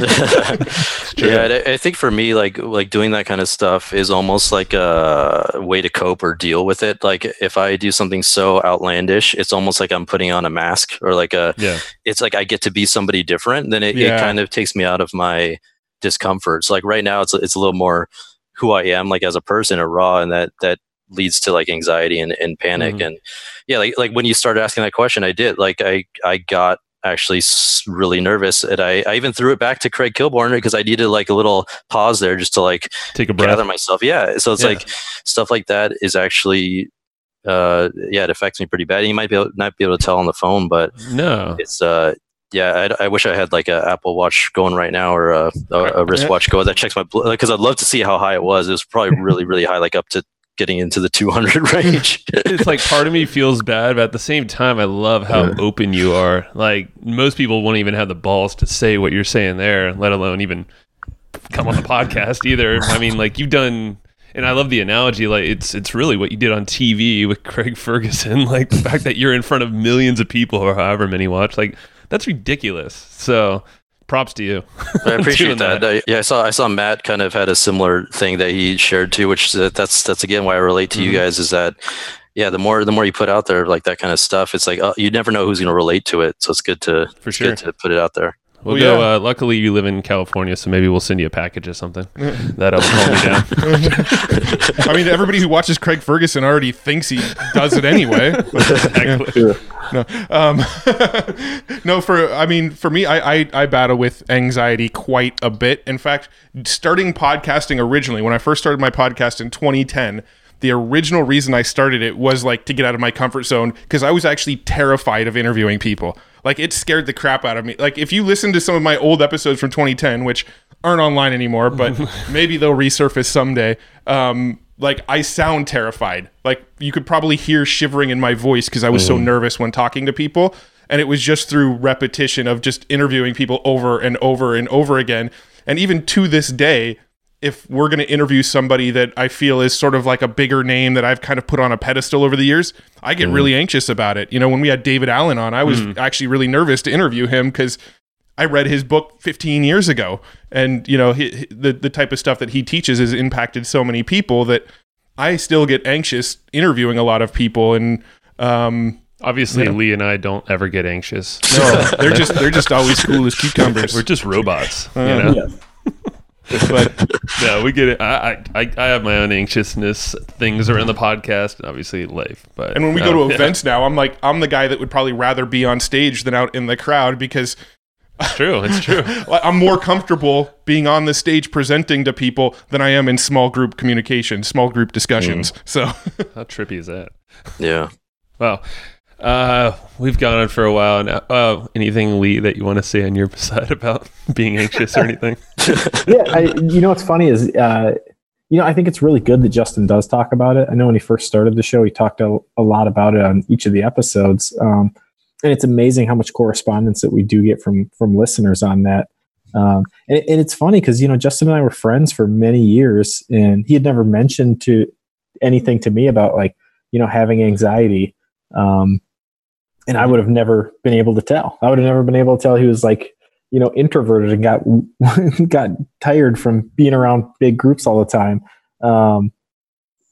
S4: Yeah, I think for me, like like doing that kind of stuff is almost like a way to cope or deal with it. Like if I do something so outlandish, it's almost like I'm putting on a mask or like a. Yeah. It's like I get to be somebody different. Then it, yeah. it kind of takes me out of my discomfort. So like right now, it's it's a little more who I am like as a person or raw, and that that leads to like anxiety and, and panic. Mm-hmm. And yeah, like like when you started asking that question, I did like I I got actually really nervous, and I, I even threw it back to Craig Kilborn because I needed like a little pause there just to like
S2: take a breath,
S4: gather myself. Yeah, so it's yeah. like stuff like that is actually uh yeah, it affects me pretty bad. And you might be able, not be able to tell on the phone, but
S2: no,
S4: it's uh yeah, I, I wish I had like an Apple Watch going right now or a, a, a wristwatch going that checks my blood, because I'd love to see how high it was. It was probably really, really high, like up to getting into the two hundred range.
S2: It's like part of me feels bad, but at the same time, I love how yeah. open you are. Like most people won't even have the balls to say what you're saying there, let alone even come on the podcast either. I mean, like you've done... And I love the analogy, like it's it's really what you did on T V with Craig Ferguson, like the fact that you're in front of millions of people or however many watch, like that's ridiculous. So props to you.
S4: I appreciate that. that. I, yeah, I saw I saw Matt kind of had a similar thing that he shared too, which uh, that's that's again why I relate to mm-hmm. you guys is that yeah, the more the more you put out there like that kind of stuff, it's like uh, you never know who's going to relate to it. So it's good to
S2: for sure
S4: good to put it out there.
S2: We'll well, go. Yeah. Uh, luckily, you live in California, so maybe we'll send you a package or something. That'll calm you down.
S1: I mean, everybody who watches Craig Ferguson already thinks he does it anyway. Exactly. No, um, no. For I mean, for me, I, I I battle with anxiety quite a bit. In fact, starting podcasting originally, when I first started my podcast in twenty ten. The original reason I started it was like to get out of my comfort zone because I was actually terrified of interviewing people. Like it scared the crap out of me. Like if you listen to some of my old episodes from twenty ten, which aren't online anymore, but maybe they'll resurface someday. Um, like I sound terrified. Like you could probably hear shivering in my voice because I was mm. so nervous when talking to people. And it was just through repetition of just interviewing people over and over and over again. And even to this day, if we're going to interview somebody that I feel is sort of like a bigger name that I've kind of put on a pedestal over the years, I get mm. really anxious about it. You know, when we had David Allen on, I was mm. actually really nervous to interview him because I read his book fifteen years ago. And, you know, he, the, the type of stuff that he teaches has impacted so many people that I still get anxious interviewing a lot of people. And, um,
S2: obviously, you know, Lee and I don't ever get anxious.
S1: No, they're just, they're just always cool as cucumbers.
S2: We're just robots,
S1: uh,
S2: you know?
S3: Yeah.
S2: But no, we get it. I, I I have my own anxiousness things around the podcast and obviously life. But
S1: and when we
S2: um,
S1: go to
S2: yeah.
S1: events now, I'm like I'm the guy that would probably rather be on stage than out in the crowd because
S2: it's true. It's true.
S1: I'm more comfortable being on the stage presenting to people than I am in small group communication, small group discussions. Mm. So
S2: how trippy is that?
S4: Yeah.
S2: Wow. Uh, we've gone on for a while now. Uh, anything, Lee, that you want to say on your side about being anxious or anything?
S3: Yeah, I, you know what's funny is, uh, you know, I think it's really good that Justin does talk about it. I know when he first started the show, he talked a, a lot about it on each of the episodes, um, and it's amazing how much correspondence that we do get from from listeners on that. Um, and, and it's funny because you know Justin and I were friends for many years, and he had never mentioned to anything to me about like you know having anxiety. Um, And I would have never been able to tell. I would have never been able to tell he was like, you know, introverted and got got tired from being around big groups all the time. Um,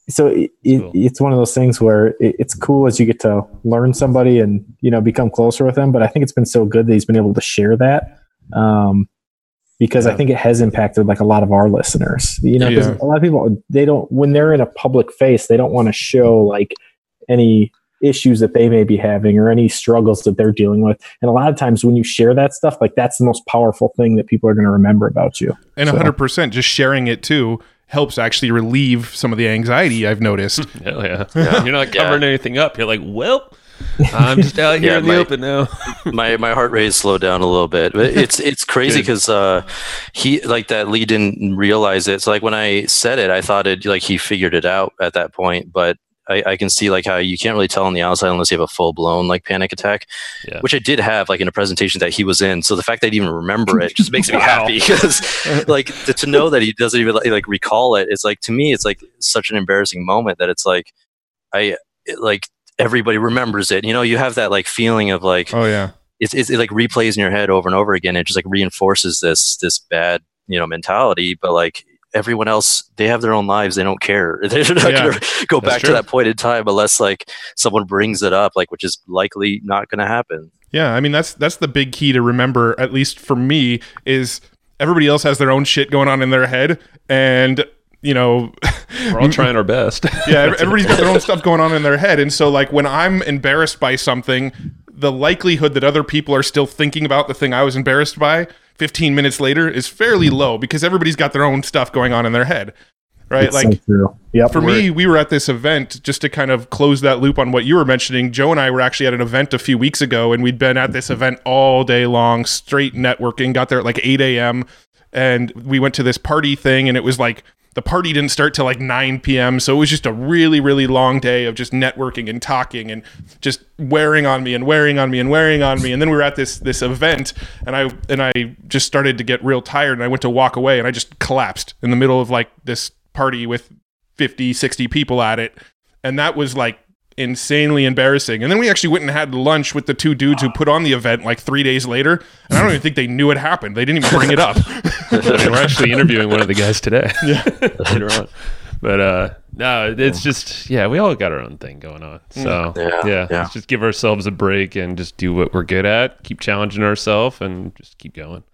S3: so it,
S2: Cool.
S3: it, it's one of those things where it, it's cool as you get to learn somebody and, you know, become closer with them. But I think it's been so good that he's been able to share that. Um, because
S2: Yeah.
S3: I think it has impacted like a lot of our listeners, you know, because
S1: Yeah.
S3: a lot of people, they don't, when they're in a public face, they don't want to show like any issues that they may be having or any struggles that they're dealing with. And a lot of times when you share that stuff, like that's the most powerful thing that people are going to remember about you.
S1: And
S3: So-
S1: one hundred percent just sharing it too helps actually relieve some of the anxiety I've noticed.
S2: Hell yeah.
S4: Yeah.
S2: You're not
S4: Yeah.
S2: covering anything up. You're like, well, I'm just out here
S4: Yeah,
S2: in the
S4: my-
S2: open now.
S4: my my heart rate slowed down a little bit, but it's it's crazy
S2: Good.
S4: because uh he like that Lee didn't realize it. So like when I said it, I thought it like he figured it out at that point, but I, I can see like how you can't really tell on the outside unless you have a full blown like panic attack,
S2: Yeah.
S4: which I did have like in a presentation that he was in. So the fact that I even remember it just makes me
S2: Wow.
S4: happy because like to, to know that he doesn't even like, like recall it. It's like to me, it's like such an embarrassing moment that it's like I it, like everybody remembers it. You know, you have that like feeling of like
S1: Oh yeah.
S4: it's, it's it like replays in your head over and over again. It just like reinforces this this bad you know mentality, but like. Everyone else, they have their own lives. They don't care. They're not
S1: Yeah,
S4: going to go back
S2: true.
S4: to that point in time unless like someone brings it up, like which is likely not going to happen.
S1: Yeah, I mean that's that's the big key to remember, at least for me, is everybody else has their own shit going on in their head, and you know,
S2: We're all trying our best.
S1: yeah, ev- everybody's got their own stuff going on in their head, and so like when I'm embarrassed by something, the likelihood that other people are still thinking about the thing I was embarrassed by fifteen minutes later is fairly low because everybody's got their own stuff going on in their head, right?
S3: It's
S1: like
S3: so true. Yep.
S1: for me, we were at this event just to kind of close that loop on what you were mentioning. Joe and I were actually at an event a few weeks ago, and we'd been at this event all day long, straight networking. Got there at like eight a.m. and we went to this party thing, and it was like the party didn't start till like nine p.m. So it was just a really, really long day of just networking and talking and just wearing on me and wearing on me and wearing on me. And then we were at this this event, and I and I just started to get real tired, and I went to walk away, and I just collapsed in the middle of like this party with fifty, sixty people at it. And that was like insanely embarrassing. And then we actually went and had lunch with the two dudes who put on the event like three days later. And I don't even think they knew it happened. They didn't even bring it up.
S2: We're actually interviewing one of the guys today. Yeah. Later on. But uh no, it's just yeah, we all got our own thing going on. So
S4: Yeah,
S2: yeah,
S4: yeah.
S2: let's just give ourselves a break and just do what we're good at, keep challenging ourselves and just keep going.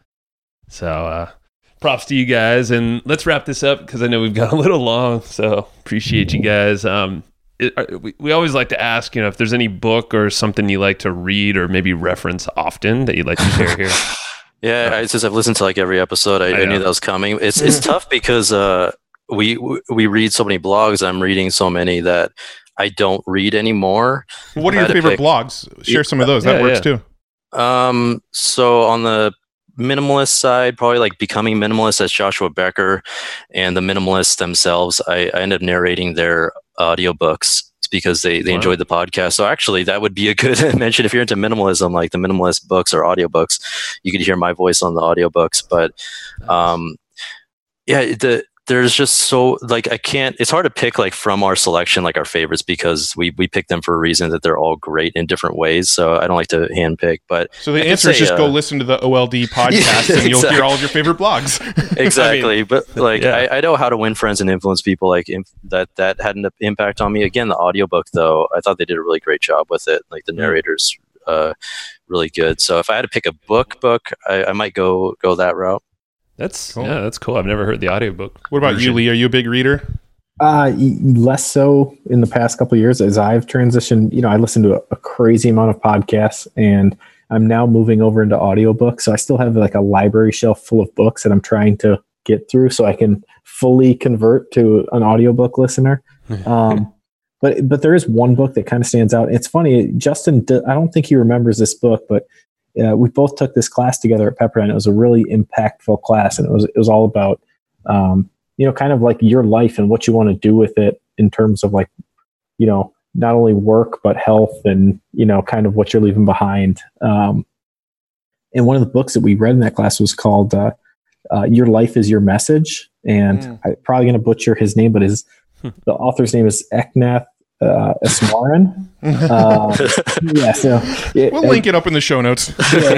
S2: So uh props to you guys, and let's wrap this up because I know we've got a little long. So appreciate you guys. Um, it, are- we, we always like to ask, you know, if there's any book or something you like to read or maybe reference often that you'd like to share here.
S4: Yeah, I, since I've listened to like every episode, I,
S2: I
S4: I knew
S2: know.
S4: that was coming. It's it's tough because uh, we we read so many blogs. I'm reading so many that I don't read anymore.
S1: What are
S4: I
S1: your
S4: had to
S1: favorite
S4: pick-
S1: blogs? Share some of those.
S2: Yeah,
S1: That works
S2: yeah.
S1: too.
S4: Um, so on the minimalist side, probably like Becoming Minimalist, that's Joshua Becker, and the minimalists themselves. I, I ended up narrating their audiobooks because they, they
S2: Wow.
S4: enjoyed the podcast. So actually that would be a good mention if you're into minimalism, like the minimalist books or audiobooks, you could hear my voice on the audiobooks. But um yeah, the there's just so like I can't it's hard to pick like from our selection like our favorites because we we pick them for a reason that they're all great in different ways. So I don't like to hand pick, but
S1: So the
S4: I could
S1: answer is
S4: say,
S1: just go
S4: uh,
S1: listen to the O L D podcast and you'll
S4: exactly.
S1: hear all of your favorite blogs.
S4: exactly but like
S2: yeah.
S4: I, I know How to Win Friends and Influence People, like inf- that that had an impact on me. Again, the audiobook though, I thought they did a really great job with it. Like the narrators uh really good. So if I had to pick a book book I, I might go go that route.
S2: That's
S1: Cool.
S2: yeah, that's cool. I've never heard the audiobook.
S1: What about you,
S2: version.
S1: Lee? Are you a big reader?
S3: Uh, y- less so in the past couple of years as I've transitioned. You know, I listen to a, a crazy amount of podcasts, and I'm now moving over into audiobooks. So I still have like a library shelf full of books that I'm trying to get through so I can fully convert to an audiobook listener. Um, but but there is one book that kind of stands out. It's funny, Justin. d- I don't think he remembers this book, but uh, we both took this class together at Pepperdine. It was a really impactful class, and it was it was all about. Um, you know, kind of like your life and what you want to do with it in terms of like, you know, not only work, but health and, you know, kind of what you're leaving behind. Um, and one of the books that we read in that class was called uh, uh, Your Life is Your Message. And
S1: Mm.
S3: I'm probably going to butcher his name, but his the author's name is Eknath uh, Iswaran. Uh, yeah, so it,
S1: We'll link it up in the show notes.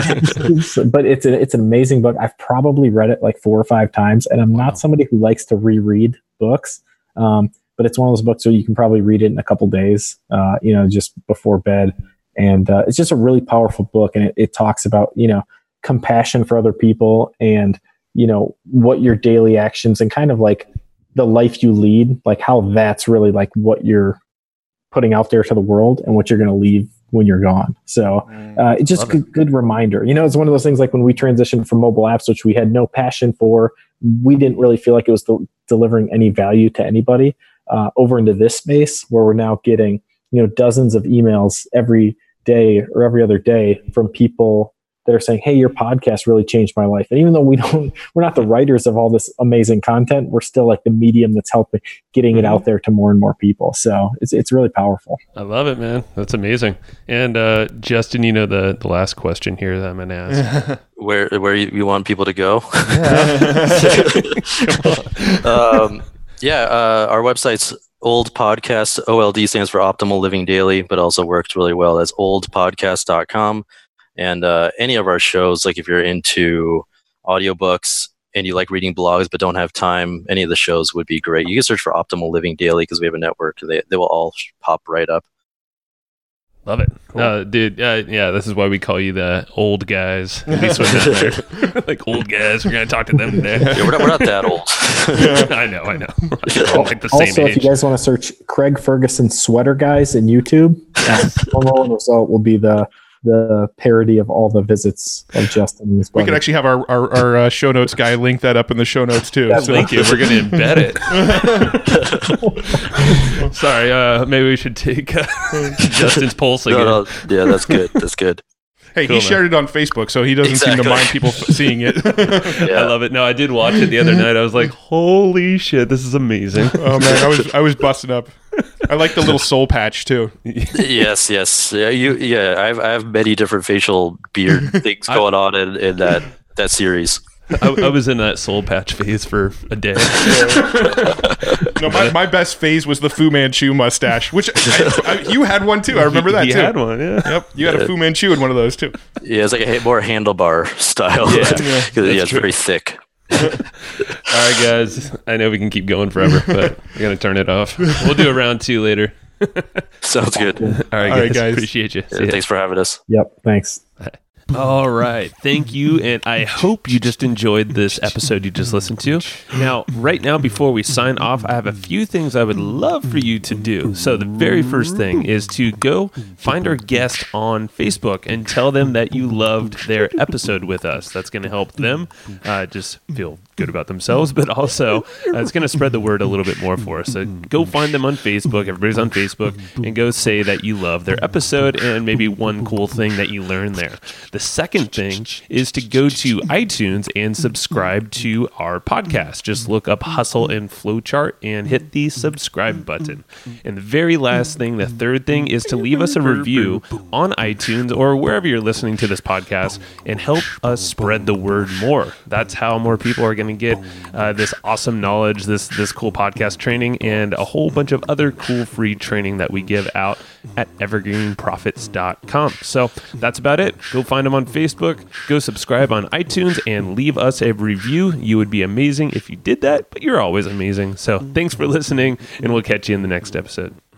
S3: yeah, but it's a, it's an amazing book. I've probably read it like four or five times, and I'm
S1: Wow.
S3: not somebody who likes to reread books. Um, but it's one of those books where you can probably read it in a couple days, uh, you know, just before bed. And uh, it's just a really powerful book. And it, it talks about, you know, compassion for other people and, you know, what your daily actions and kind of like the life you lead, like how that's really like what you're putting out there to the world and what you're going to leave when you're gone. So uh, it's just a good, good reminder. You know, it's one of those things like when we transitioned from mobile apps, which we had no passion for, we didn't really feel like it was del- delivering any value to anybody, uh, over into this space where we're now getting, you know, dozens of emails every day or every other day from people that are saying, hey, your podcast really changed my life. And even though we don't, we're not the writers of all this amazing content, we're still like the medium that's helping getting it out there to more and more people. So it's it's really powerful.
S2: I love it, man. That's amazing. And uh, Justin, you know, the, the last question here that I'm going to ask.
S4: Where where you, you want people to go? um, yeah, uh, our website's Old Podcast. O L D stands for Optimal Living Daily, but also works really well as old podcast dot com. And uh, any of our shows, like if you're into audiobooks and you like reading blogs but don't have time, any of the shows would be great. You can search for Optimal Living Daily because we have a network. They they will all pop right up.
S2: Love it. Cool. Uh, dude, uh, yeah, this is why we call you the old guys. At least we're not there. Like old guys, we're going to talk to them today.
S4: Yeah, we're, not, we're not that old.
S2: I know, I know. We're all like the same
S3: also,
S2: age.
S3: if you guys want to search Craig Ferguson Sweater Guys in YouTube, uh, the result will be the the parody of all the visits of Justin and his buddy.
S1: We could actually have our, our, our uh, show notes guy link that up in the show notes too.
S2: So thank you. We're going to embed it. Sorry, uh, maybe we should take uh, Justin's pulse again.
S4: No, no, yeah, that's good. That's good.
S1: Hey,
S2: Cool,
S1: he
S2: man.
S1: shared it on Facebook, so he doesn't
S4: Exactly.
S1: seem to mind people f- seeing it.
S4: Yeah.
S2: I love it. No, I did watch it the other night. I was like, holy shit, this is amazing.
S1: Oh man, I was I was busting up. I like the little soul patch too.
S4: Yes, yes. Yeah, you. Yeah, I have I have many different facial beard things going on in, in that that series.
S2: I, I was in that soul patch phase for a day.
S1: No, my, my best phase was the Fu Manchu mustache, which I, I, you had one too. I remember that
S2: he
S1: too.
S2: had one, yeah.
S1: Yep, you had a Fu Manchu in one of those too.
S4: Yeah, it's like a ha- more handlebar style.
S2: Yeah,
S4: 'Cause,
S2: that's
S4: yeah, it's
S2: true.
S4: very thick.
S2: All right, guys. I know we can keep going forever, but we're going to turn it off. We'll do a round two later.
S4: Sounds good.
S2: All right,
S1: All
S2: guys.
S1: right, guys.
S2: Appreciate you.
S4: Yeah,
S2: See ya.
S4: thanks for having us.
S3: Yep. Thanks.
S2: All right. Thank you. And I hope you just enjoyed this episode you just listened to. Now, right now, before we sign off, I have a few things I would love for you to do. So the very first thing is to go find our guest on Facebook and tell them that you loved their episode with us. That's going to help them uh, just feel good about themselves, but also uh, it's going to spread the word a little bit more for us. So go find them on Facebook. Everybody's on Facebook, and go say that you love their episode and maybe one cool thing that you learned there. The second thing is to go to iTunes and subscribe to our podcast. Just look up Hustle and Flowchart and hit the subscribe button. And the very last thing, the third thing, is to leave us a review on iTunes or wherever you're listening to this podcast and help us spread the word more. That's how more people are going to get uh, this awesome knowledge, this this cool podcast training, and a whole bunch of other cool free training that we give out at evergreen profits dot com. So that's about it. Go find them on Facebook, go subscribe on iTunes, and leave us a review. You would be amazing if you did that, but you're always amazing. So thanks for listening, and we'll catch you in the next episode.